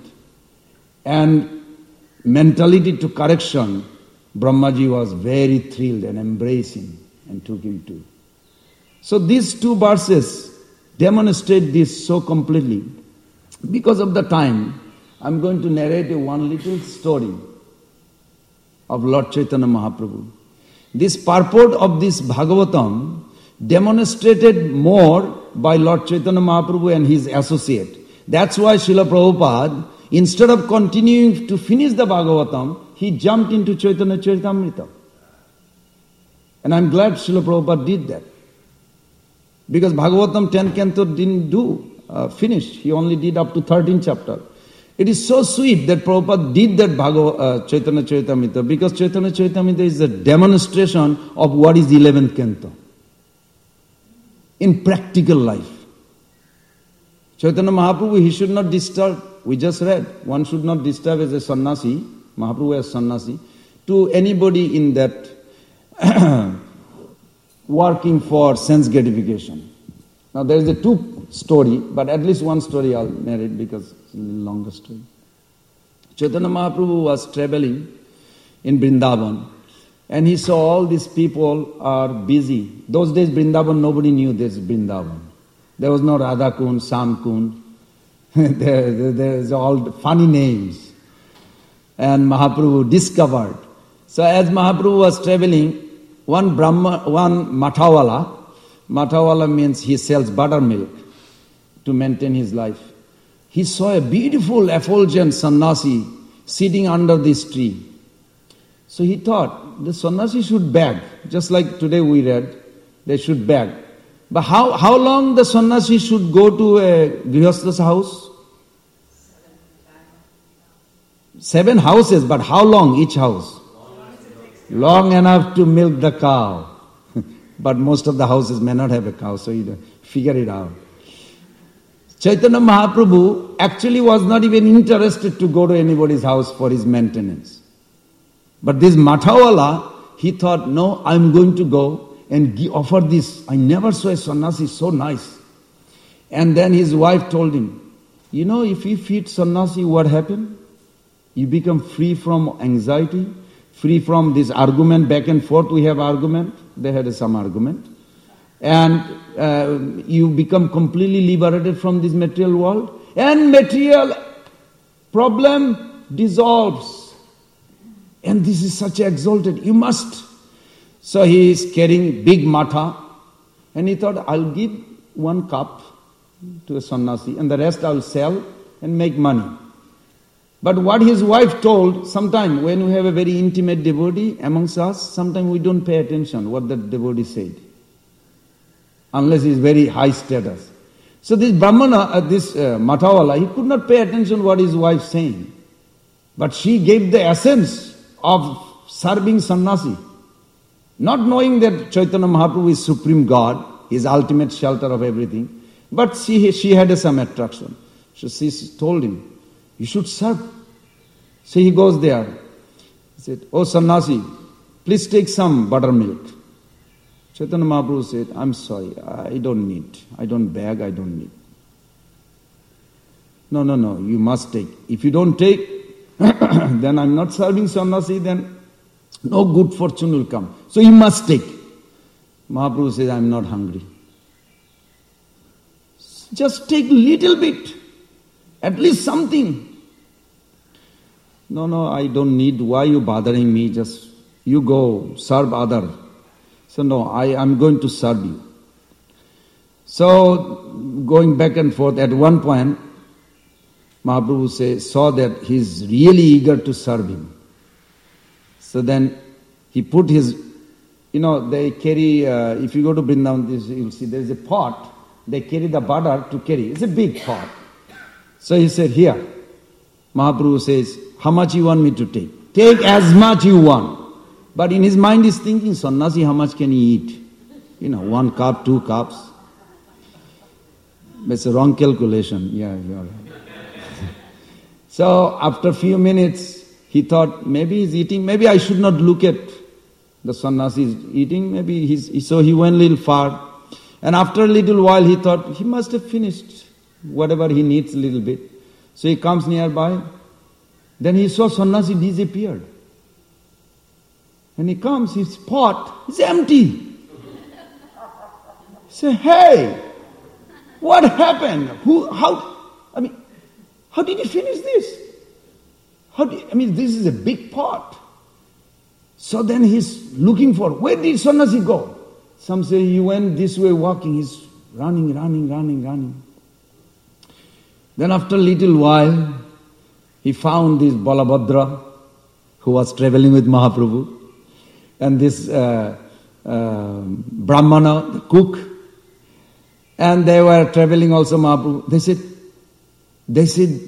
and mentality to correction, Brahmaji was very thrilled and embraced him and took him to. So these two verses demonstrate this so completely. Because of the time, I'm going to narrate a one little story of Lord Chaitanya Mahaprabhu. This purport of this Bhagavatam demonstrated more by Lord Chaitanya Mahaprabhu and his associate. That's why Srila Prabhupada, instead of continuing to finish the Bhagavatam, he jumped into Chaitanya Charitamrita. And I'm glad Srila Prabhupada did that. Because Bhagavatam tenth canto didn't do, uh, finished. He only did up to thirteenth chapter. It is so sweet that Prabhupada did that Bhagavad, uh, Chaitanya Charitamrita, because Chaitanya Charitamrita is a demonstration of what is eleventh canto in practical life. Chaitanya Mahaprabhu, he should not disturb, we just read, one should not disturb as a sannyasi, Mahaprabhu as sannyasi, to anybody in that working for sense gratification. Now there is a two story, but at least one story I'll narrate because it's a little longer story. Chaitanya Mahaprabhu was traveling in Vrindavan and he saw all these people are busy. Those days Vrindavan, nobody knew there's Vrindavan. There was no Radha Kund, Sam Kund. there, there, there's all funny names. And Mahaprabhu discovered. So as Mahaprabhu was traveling, one Brahma, one Mathawala, Mathawala means he sells buttermilk to maintain his life. He saw a beautiful effulgent sannyasi sitting under this tree. So he thought, the sannyasi should beg, just like today we read, they should beg. But how, how long the sannyasi should go to a grihastha's house? Seven houses, but how long each house? Long enough to milk the cow. But most of the houses may not have a cow, so you figure it out. Chaitanya Mahaprabhu actually was not even interested to go to anybody's house for his maintenance. But this Mathawala, he thought, no, I'm going to go and offer this. I never saw a sannyasi so nice. And then his wife told him, you know, if you feed sannyasi, what happened? You become free from anxiety, free from this argument, back and forth we have argument. They had some argument. And uh, you become completely liberated from this material world. and material problem dissolves. And this is such exalted, you must. So he is carrying big matha, and he thought, I'll give one cup to a sannyasi and the rest I'll sell and make money. But what his wife told, sometime when we have a very intimate devotee amongst us, sometimes we don't pay attention what that devotee said, unless he is very high status. So this Brahmana, uh, this uh, Mathawala, he could not pay attention what his wife saying. But she gave the essence of serving sannyasi, not knowing that Chaitanya Mahaprabhu is Supreme God, his ultimate shelter of everything. But she, she had some attraction. So she told him, you should serve. So he goes there. He said, oh sannyasi, please take some buttermilk. Chaitanya Mahaprabhu said, I'm sorry, I don't need. I don't beg, I don't need. No, no, no, you must take. If you don't take, then I'm not serving sannyasi, then no good fortune will come. So you must take. Mahaprabhu says, I'm not hungry. Just take little bit, at least something. No, no, I don't need. Why are you bothering me? Just, you go, serve other. So no, I am going to serve you. So, going back and forth, at one point, Mahaprabhu say, saw that he is really eager to serve him. So then, he put his, you know, they carry, uh, if you go to Vrindavan, this, you'll see there is a pot, they carry the butter to carry. It's a big pot. So he said, here. Mahaprabhu says, how much you want me to take? Take as much you want. But in his mind he's thinking, sannyasi, how much can he eat? You know, one cup, two cups. It's a wrong calculation. Yeah, you're right. So after a few minutes, he thought, maybe he's eating, maybe I should not look at the sannyasi is eating, maybe he's, so he went a little far. And after a little while he thought, he must have finished whatever he needs a little bit. So he comes nearby. Then he saw sannyasi disappeared. When he comes, his pot is empty. He said, hey, what happened? Who, how, I mean, how did you finish this? How did, I mean, this is a big pot. So then he's looking for, where did sannyasi go? Some say he went this way walking, he's running, running, running, running. Then after a little while, he found this Balabhadra, who was traveling with Mahaprabhu, and this uh, uh, Brahmana, the cook, and they were traveling also Mahaprabhu. They said, they said,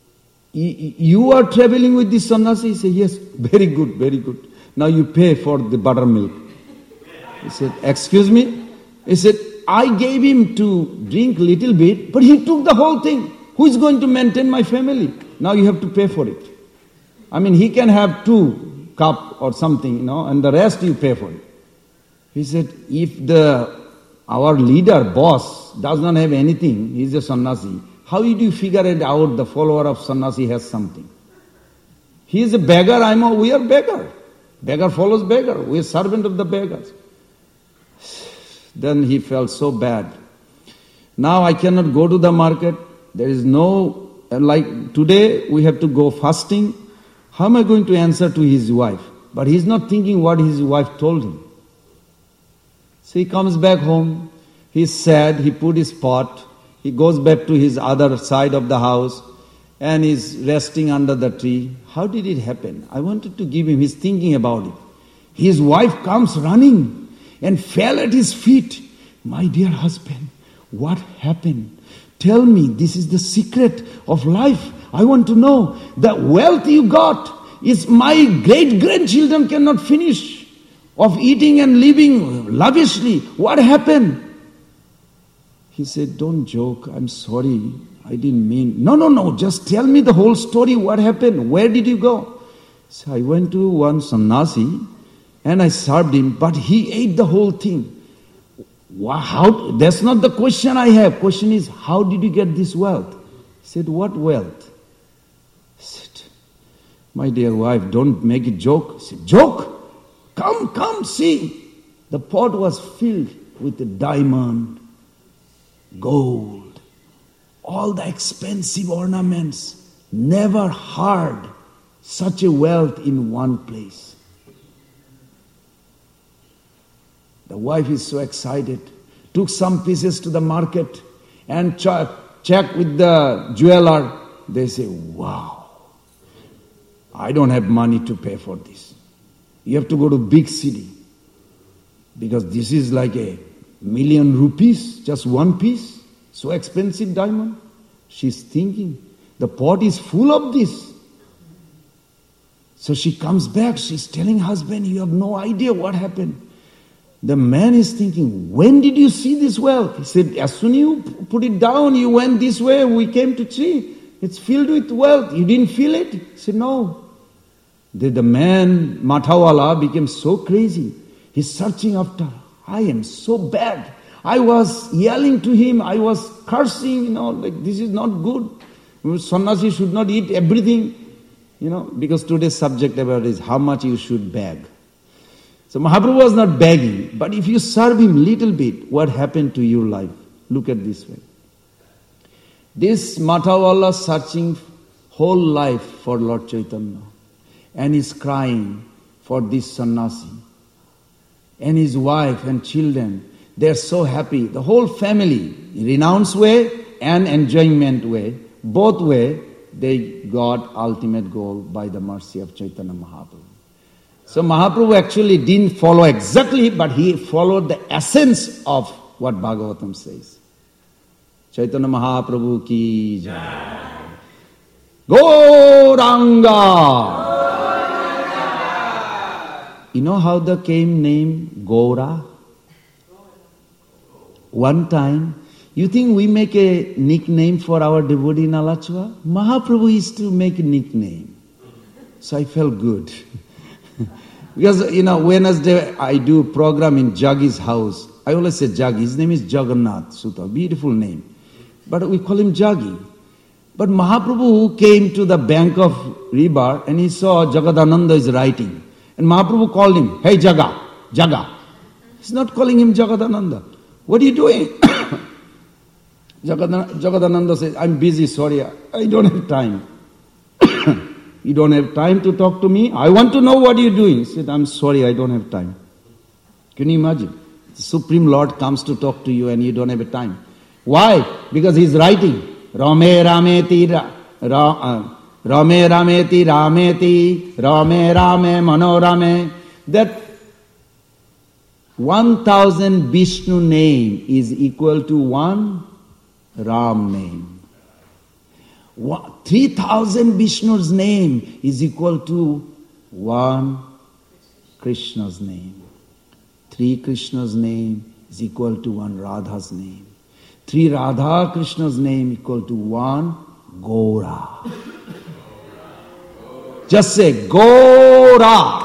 you are traveling with this sannyasi? He said, yes, very good, very good. Now you pay for the buttermilk. He said, excuse me? He said, I gave him to drink little bit, but he took the whole thing. Who is going to maintain my family? Now you have to pay for it. I mean, he can have two cup or something, you know, and the rest you pay for it. He said, if the our leader, boss, does not have anything, he is a sannyasi, how did you figure it out the follower of sannyasi has something? He is a beggar, I am a, we are beggar. Beggar follows beggar, we are servant of the beggars. Then he felt so bad. Now I cannot go to the market, there is no, like today we have to go fasting. How am I going to answer to his wife? But he is not thinking what his wife told him. So he comes back home, he is sad, he put his pot, he goes back to his other side of the house and is resting under the tree. How did it happen? I wanted to give him, he's thinking about it. His wife comes running and fell at his feet. My dear husband, what happened? Tell me, this is the secret of life. I want to know. The wealth you got is my great-grandchildren cannot finish of eating and living lavishly. What happened? He said, don't joke, I'm sorry, I didn't mean. No, no, no, just tell me the whole story, what happened, where did you go? So I went to one sannyasi and I served him, but he ate the whole thing. How? That's not the question I have. Question is, how did you get this wealth? He said, what wealth? I said, my dear wife, don't make it joke. He said, joke? Come, come, see. The pot was filled with a diamond, gold, all the expensive ornaments. Never heard such a wealth in one place. The wife is so excited, took some pieces to the market and ch- checked with the jeweler. They say, wow, I don't have money to pay for this. You have to go to big city because this is like a million rupees, just one piece, so expensive diamond. She's thinking, the pot is full of this. So she comes back, she's telling husband, you have no idea what happened. The man is thinking, when did you see this wealth? He said, as soon as you put it down, you went this way, we came to see. It's filled with wealth. You didn't feel it? He said, no. The, the man, Mathawala, became so crazy. He's searching after, I am so bad. I was yelling to him, I was cursing, you know, like this is not good. Sannyasi should not eat everything, you know, because today's subject about is how much you should beg. So Mahaprabhu was not begging, but if you serve him little bit, what happened to your life? Look at this way. This Mathawala searching whole life for Lord Chaitanya and is crying for this sannyasi. And his wife and children, they are so happy. The whole family, renounce way and enjoyment way, both way, they got ultimate goal by the mercy of Chaitanya Mahaprabhu. So Mahaprabhu actually didn't follow exactly, but he followed the essence of what Bhagavatam says. Chaitanya Mahaprabhu ki jai. Gauranga! You know how the came name Gaura? One time, you think we make a nickname for our devotee in Alachua? Mahaprabhu used to make a nickname. So I felt good. Because, you know, Wednesday I do program in Jaggi's house. I always say Jaggi. His name is Jagannath Sutta. Beautiful name. But we call him Jaggi. But Mahaprabhu came to the bank of river and he saw Jagadananda is writing. And Mahaprabhu called him, hey Jaga, Jaga. He's not calling him Jagadananda. What are you doing? Jagadananda says, I'm busy, sorry, I don't have time. You don't have time to talk to me? I want to know what you're doing. He said, I'm sorry, I don't have time. Can you imagine? The Supreme Lord comes to talk to you and you don't have a time. Why? Because he's writing. Rame Rameti Ra, Ra, uh, Rame Rameti Rameti Rame Rame Manorame. That one thousand Vishnu name is equal to one Ram name. Three thousand Vishnu's name is equal to one Krishna's name. Three Krishna's name is equal to one Radha's name. Three Radha Krishna's name equal to one Gaura. Just say Gaura.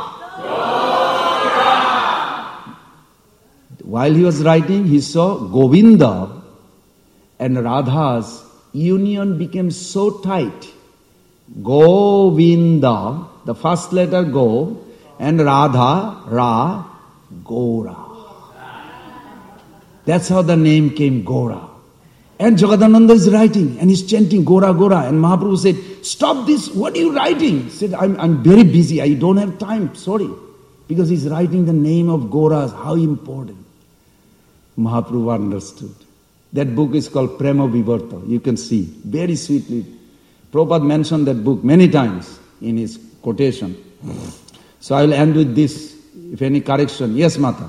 While he was writing, he saw Govinda and Radha's union became so tight. Govinda, the first letter Go, and Radha, Ra, Gaura. That's how the name came, Gaura. And Jagadananda is writing and he's chanting Gaura, Gaura. And Mahaprabhu said, stop this, what are you writing? He said, I'm, I'm very busy, I don't have time, sorry. Because he's writing the name of Gaura, how important. Mahaprabhu understood. That book is called Prema Vivarta. You can see, very sweetly. Prabhupada mentioned that book many times in his quotation. So I will end with this, if any correction. Yes, Mata.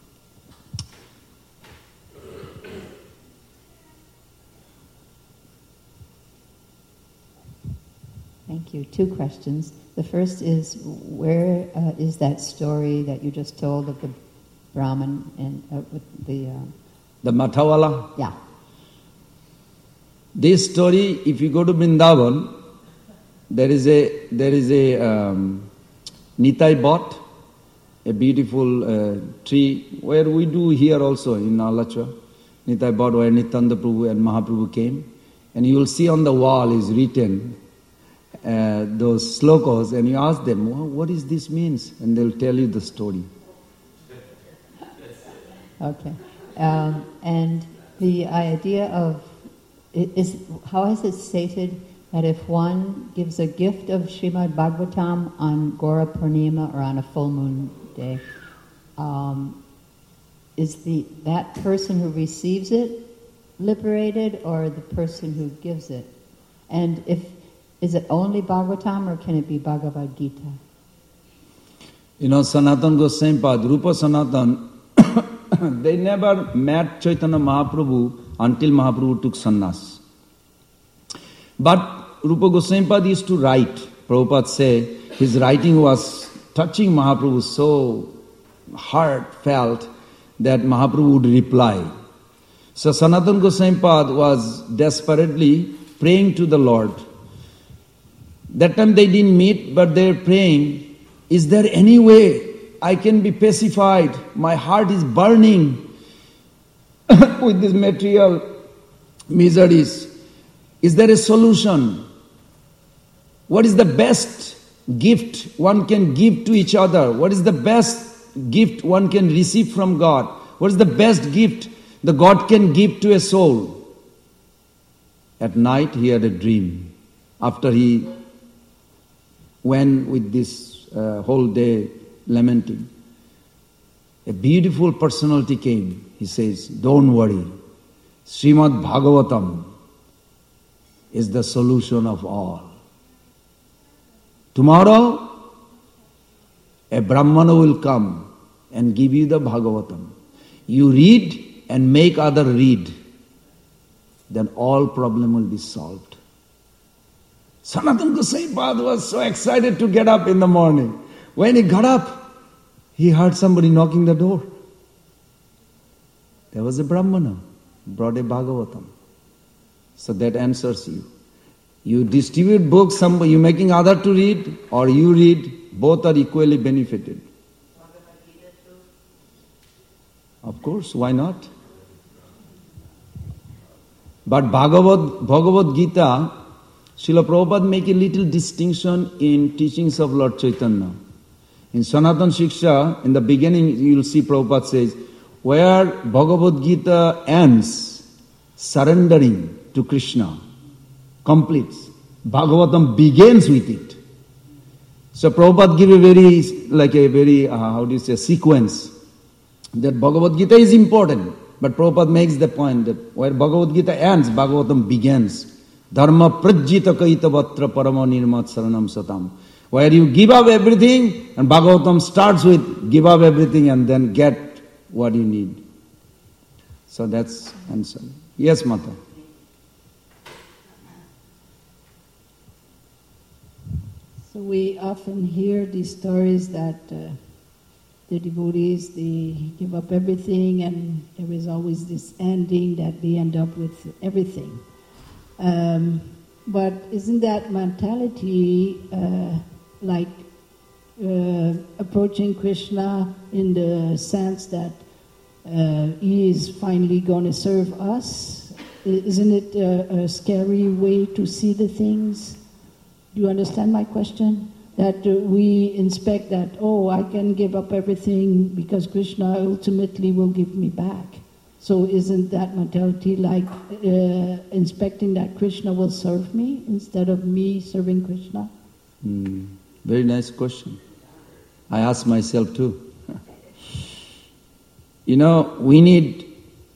Thank you. Two questions. The first is, where uh, is that story that you just told of the Brahmin and uh, with the... Uh, The Mathawala? Yeah. This story, if you go to Vrindavan, there is a there is a um, Nitai bought a beautiful uh, tree where we do here also in Alachua. Nitai bought where Nityananda Prabhu and Mahaprabhu came, and you will see on the wall is written uh, those slokas, and you ask them, what is this means? And they'll tell you the story. Okay. Um, and the idea of i- is, how is it stated that if one gives a gift of Srimad Bhagavatam on Gora Purnima or on a full moon day, um, is the that person who receives it liberated or the person who gives it? And if is it only Bhagavatam or can it be Bhagavad Gita? You know, Sanatan Goswami Pad, Rupa Sanatan, they never met Chaitanya Mahaprabhu until Mahaprabhu took sannyas. But Rupa Goswami Pad used to write. Prabhupada say his writing was touching Mahaprabhu so heartfelt that Mahaprabhu would reply. So Sanatan Goswami Pad was desperately praying to the Lord. That time they didn't meet, but they were praying, is there any way I can be pacified? My heart is burning with these material miseries. Is there a solution? What is the best gift one can give to each other? What is the best gift one can receive from God? What is the best gift the God can give to a soul? At night he had a dream. After he went with this uh, whole day lamenting, a beautiful personality came. He says, don't worry, Srimad Bhagavatam is the solution of all. Tomorrow, a Brahmana will come and give you the Bhagavatam. You read and make other read. Then all problem will be solved. Sanatana Goswami Pad was so excited to get up in the morning. When he got up, he heard somebody knocking the door. There was a Brahmana, brought a Bhagavatam. So that answers you. You distribute books, some, you making other to read, or you read, both are equally benefited. Of course, why not? But Bhagavad, Bhagavad Gita, Srila Prabhupada make a little distinction in teachings of Lord Chaitanya. In Sanatana Shiksha, in the beginning you will see Prabhupada says, where Bhagavad Gita ends, surrendering to Krishna, completes. Bhagavatam begins with it. So Prabhupada give a very, like a very, uh, how do you say, sequence. That Bhagavad Gita is important. But Prabhupada makes the point that where Bhagavad Gita ends, Bhagavatam begins. Dharma prajjita kaitavatra parama nirmat saranam satam. Where you give up everything, and Bhagavatam starts with give up everything and then get what you need. So that's answer. Yes, Mata. So we often hear these stories that uh, the devotees, they give up everything and there is always this ending that they end up with everything. Um, but isn't that mentality uh, like uh, approaching Krishna in the sense that uh, he is finally going to serve us? Isn't it a, a scary way to see the things? Do you understand my question? That uh, we inspect that, oh, I can give up everything because Krishna ultimately will give me back. So isn't that mentality like uh, inspecting that Krishna will serve me instead of me serving Krishna? Mm, very nice question. I ask myself too. You know, we need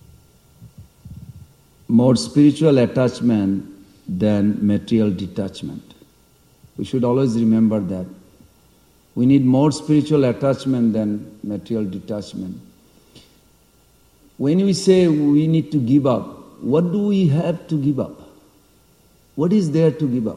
more spiritual attachment than material detachment. We should always remember that. We need more spiritual attachment than material detachment. When we say we need to give up, what do we have to give up? What is there to give up?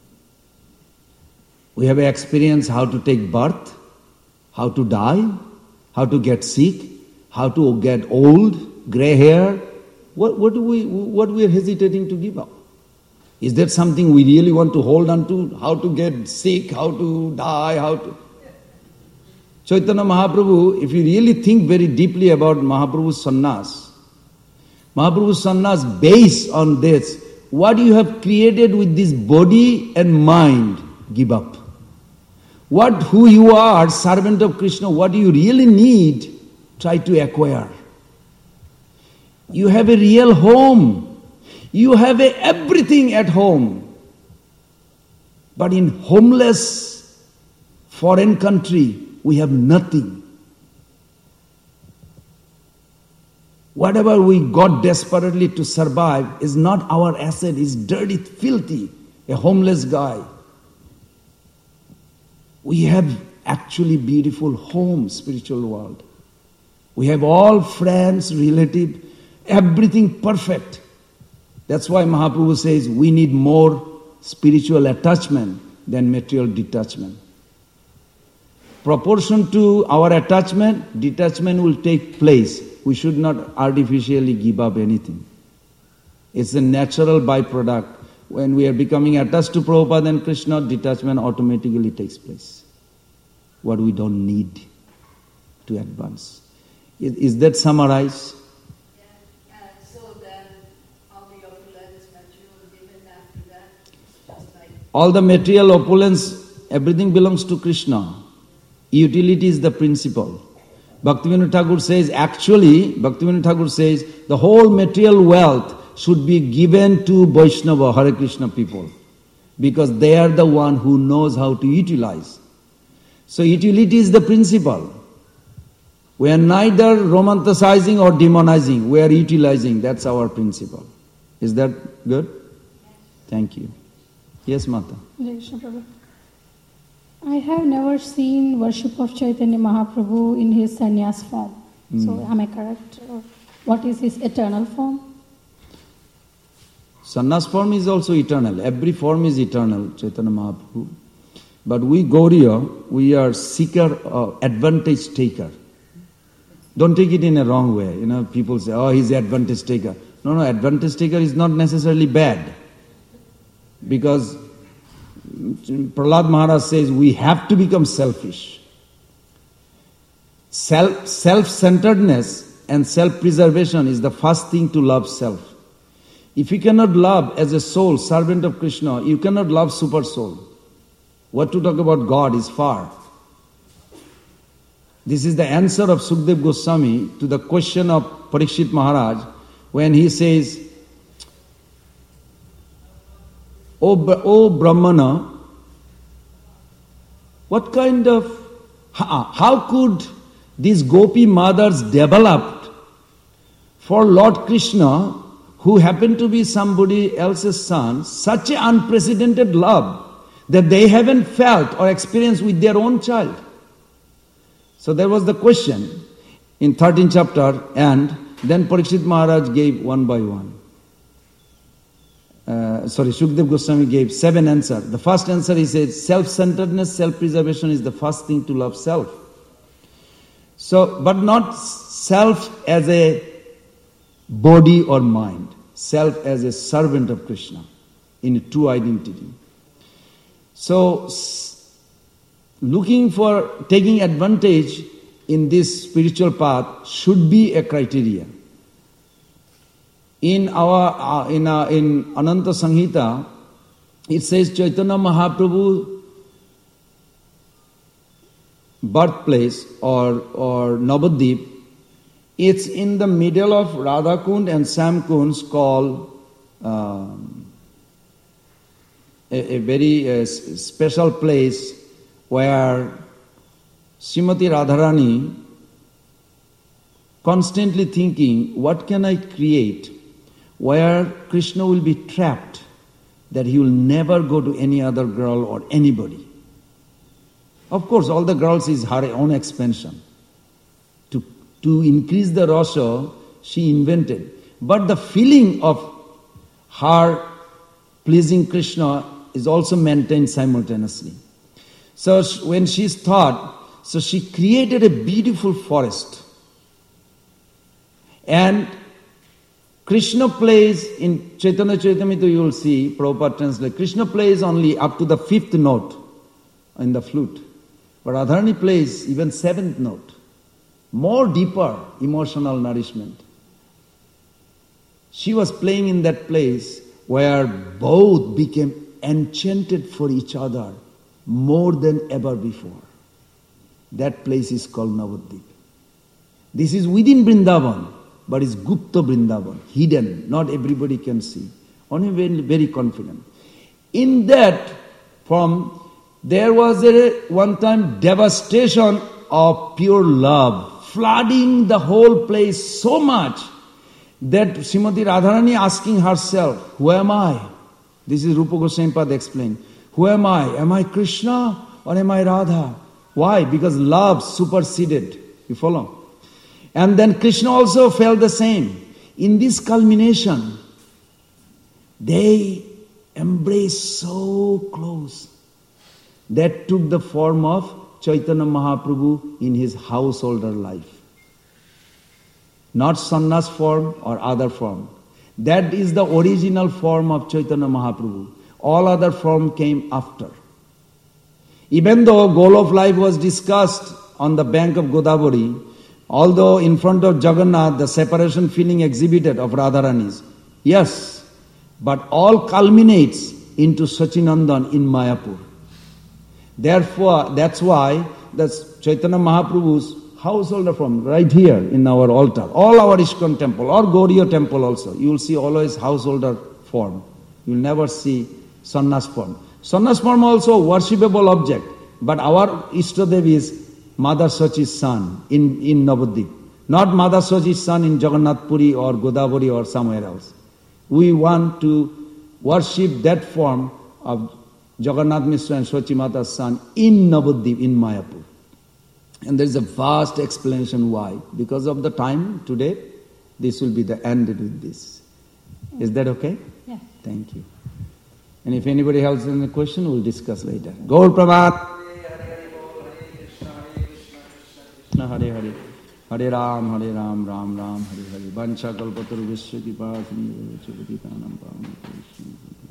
We have experienced how to take birth, how to die, how to get sick, how to get old, grey hair. What, what do we, what we are hesitating to give up? Is that something we really want to hold on to? How to get sick, how to die, how to... Chaitanya Mahaprabhu, if you really think very deeply about Mahaprabhu's sannyas, Mahaprabhu's sannyas based on this, what you have created with this body and mind, give up. What, who you are, servant of Krishna, what you really need, try to acquire. You have a real home. You have a, everything at home, but in homeless foreign country, we have nothing. Whatever we got desperately to survive is not our asset, is dirty, filthy, a homeless guy. We have actually beautiful home, spiritual world. We have all friends, relatives, everything perfect. That's why Mahaprabhu says we need more spiritual attachment than material detachment. Proportion to our attachment, detachment will take place. We should not artificially give up anything. It's a natural byproduct. When we are becoming attached to Prabhupada and Krishna, detachment automatically takes place. What we don't need to advance. Is, is that summarized? Yeah. And so then all the opulence material given after that, just like All the material opulence, everything belongs to Krishna. Utility is the principle. Bhaktivinoda Thakur says, actually, Bhaktivinoda Thakur says, the whole material wealth should be given to Vaishnava, Hare Krishna people. Because they are the one who knows how to utilize. So utility is the principle. We are neither romanticizing or demonizing. We are utilizing. That's our principle. Is that good? Thank you. Yes, Mata. Jai Krishna Prabhu. I have never seen worship of Chaitanya Mahaprabhu in his sannyas form. Mm. So am I correct? Or what is his eternal form? Sannyas form is also eternal. Every form is eternal, Chaitanya Mahaprabhu. But we Gauriya, we are seeker, uh, advantage taker. Don't take it in a wrong way. You know, people say, oh, he's advantage taker. No, no, advantage taker is not necessarily bad. Because Prahlad Maharaj says we have to become selfish. Self, self-centeredness and self-preservation is the first thing to love self. If you cannot love as a soul, servant of Krishna, you cannot love super soul. What to talk about God is far. This is the answer of Sukdev Goswami to the question of Parikshit Maharaj when he says, O, o Brahmana, what kind of, how, how could these gopi mothers developed for Lord Krishna, who happened to be somebody else's son, such an unprecedented love that they haven't felt or experienced with their own child? So there was the question in thirteenth chapter, and then Parikshit Maharaj gave one by one. Uh, sorry, Shukdev Goswami gave seven answers. The first answer he said, self-centeredness, self-preservation is the first thing to love self. So, but not self as a body or mind, self as a servant of Krishna in a true identity. So, looking for taking advantage in this spiritual path should be a criteria. In our uh, in uh, in Ananta Samhita, it says Chaitanya Mahaprabhu birthplace or or Navadvip. It's in the middle of Radhakund and Samkund, called um, a, a very uh, special place where Srimati Radharani constantly thinking, what can I create where Krishna will be trapped, that he will never go to any other girl or anybody. Of course, all the girls is her own expansion. To, to increase the rasa, she invented. But the feeling of her pleasing Krishna is also maintained simultaneously. So when she's thought, so she created a beautiful forest. And Krishna plays, in Chaitanya Charitamrita you will see, Prabhupada translate, Krishna plays only up to the fifth note in the flute. But Radharani plays even seventh note. More deeper emotional nourishment. She was playing in that place where both became enchanted for each other more than ever before. That place is called Navadvip. This is within Vrindavan, but it's Gupta Vrindavan, hidden, not everybody can see. Only very, very confident. In that form, there was a one time devastation of pure love, flooding the whole place so much that Srimati Radharani asking herself, who am I? This is Rupa Goswami Pad explained. Who am I? Am I Krishna or am I Radha? Why? Because love superseded. You follow? And then Krishna also felt the same. In this culmination, they embraced so close that took the form of Chaitanya Mahaprabhu in his householder life. Not sannyas form or other form. That is the original form of Chaitanya Mahaprabhu. All other form came after. Even though goal of life was discussed on the bank of Godavari, although in front of Jagannath the separation feeling exhibited of Radharani's, yes, but all culminates into Sachinandan in Mayapur. Therefore, that's why the Chaitanya Mahaprabhu's householder form right here in our altar, all our ISKCON temple or Gauriya temple also, you will see always householder form. You will never see sannyas form. Sannyas form also worshipable object, but our Ishtadev is Mother Sachi's son in, in Navadvip. Not Mother Sachi's son in Jagannath Puri or Godavari or somewhere else. We want to worship that form of Jagannath Mishra and Sachi Mata's son in Navadvip, in Mayapur. And there is a vast explanation why. Because of the time today, this will be the end with this. Is that okay? Yeah. Thank you. And if anybody has any question, we'll discuss later. Gaur Prabhat. Krishna Hare Hare. Hare Ram, Hare Ram, Ram Ram, Hare Hare. Vancha kalpataru vishya kipa sindhu chakati tanam pavana.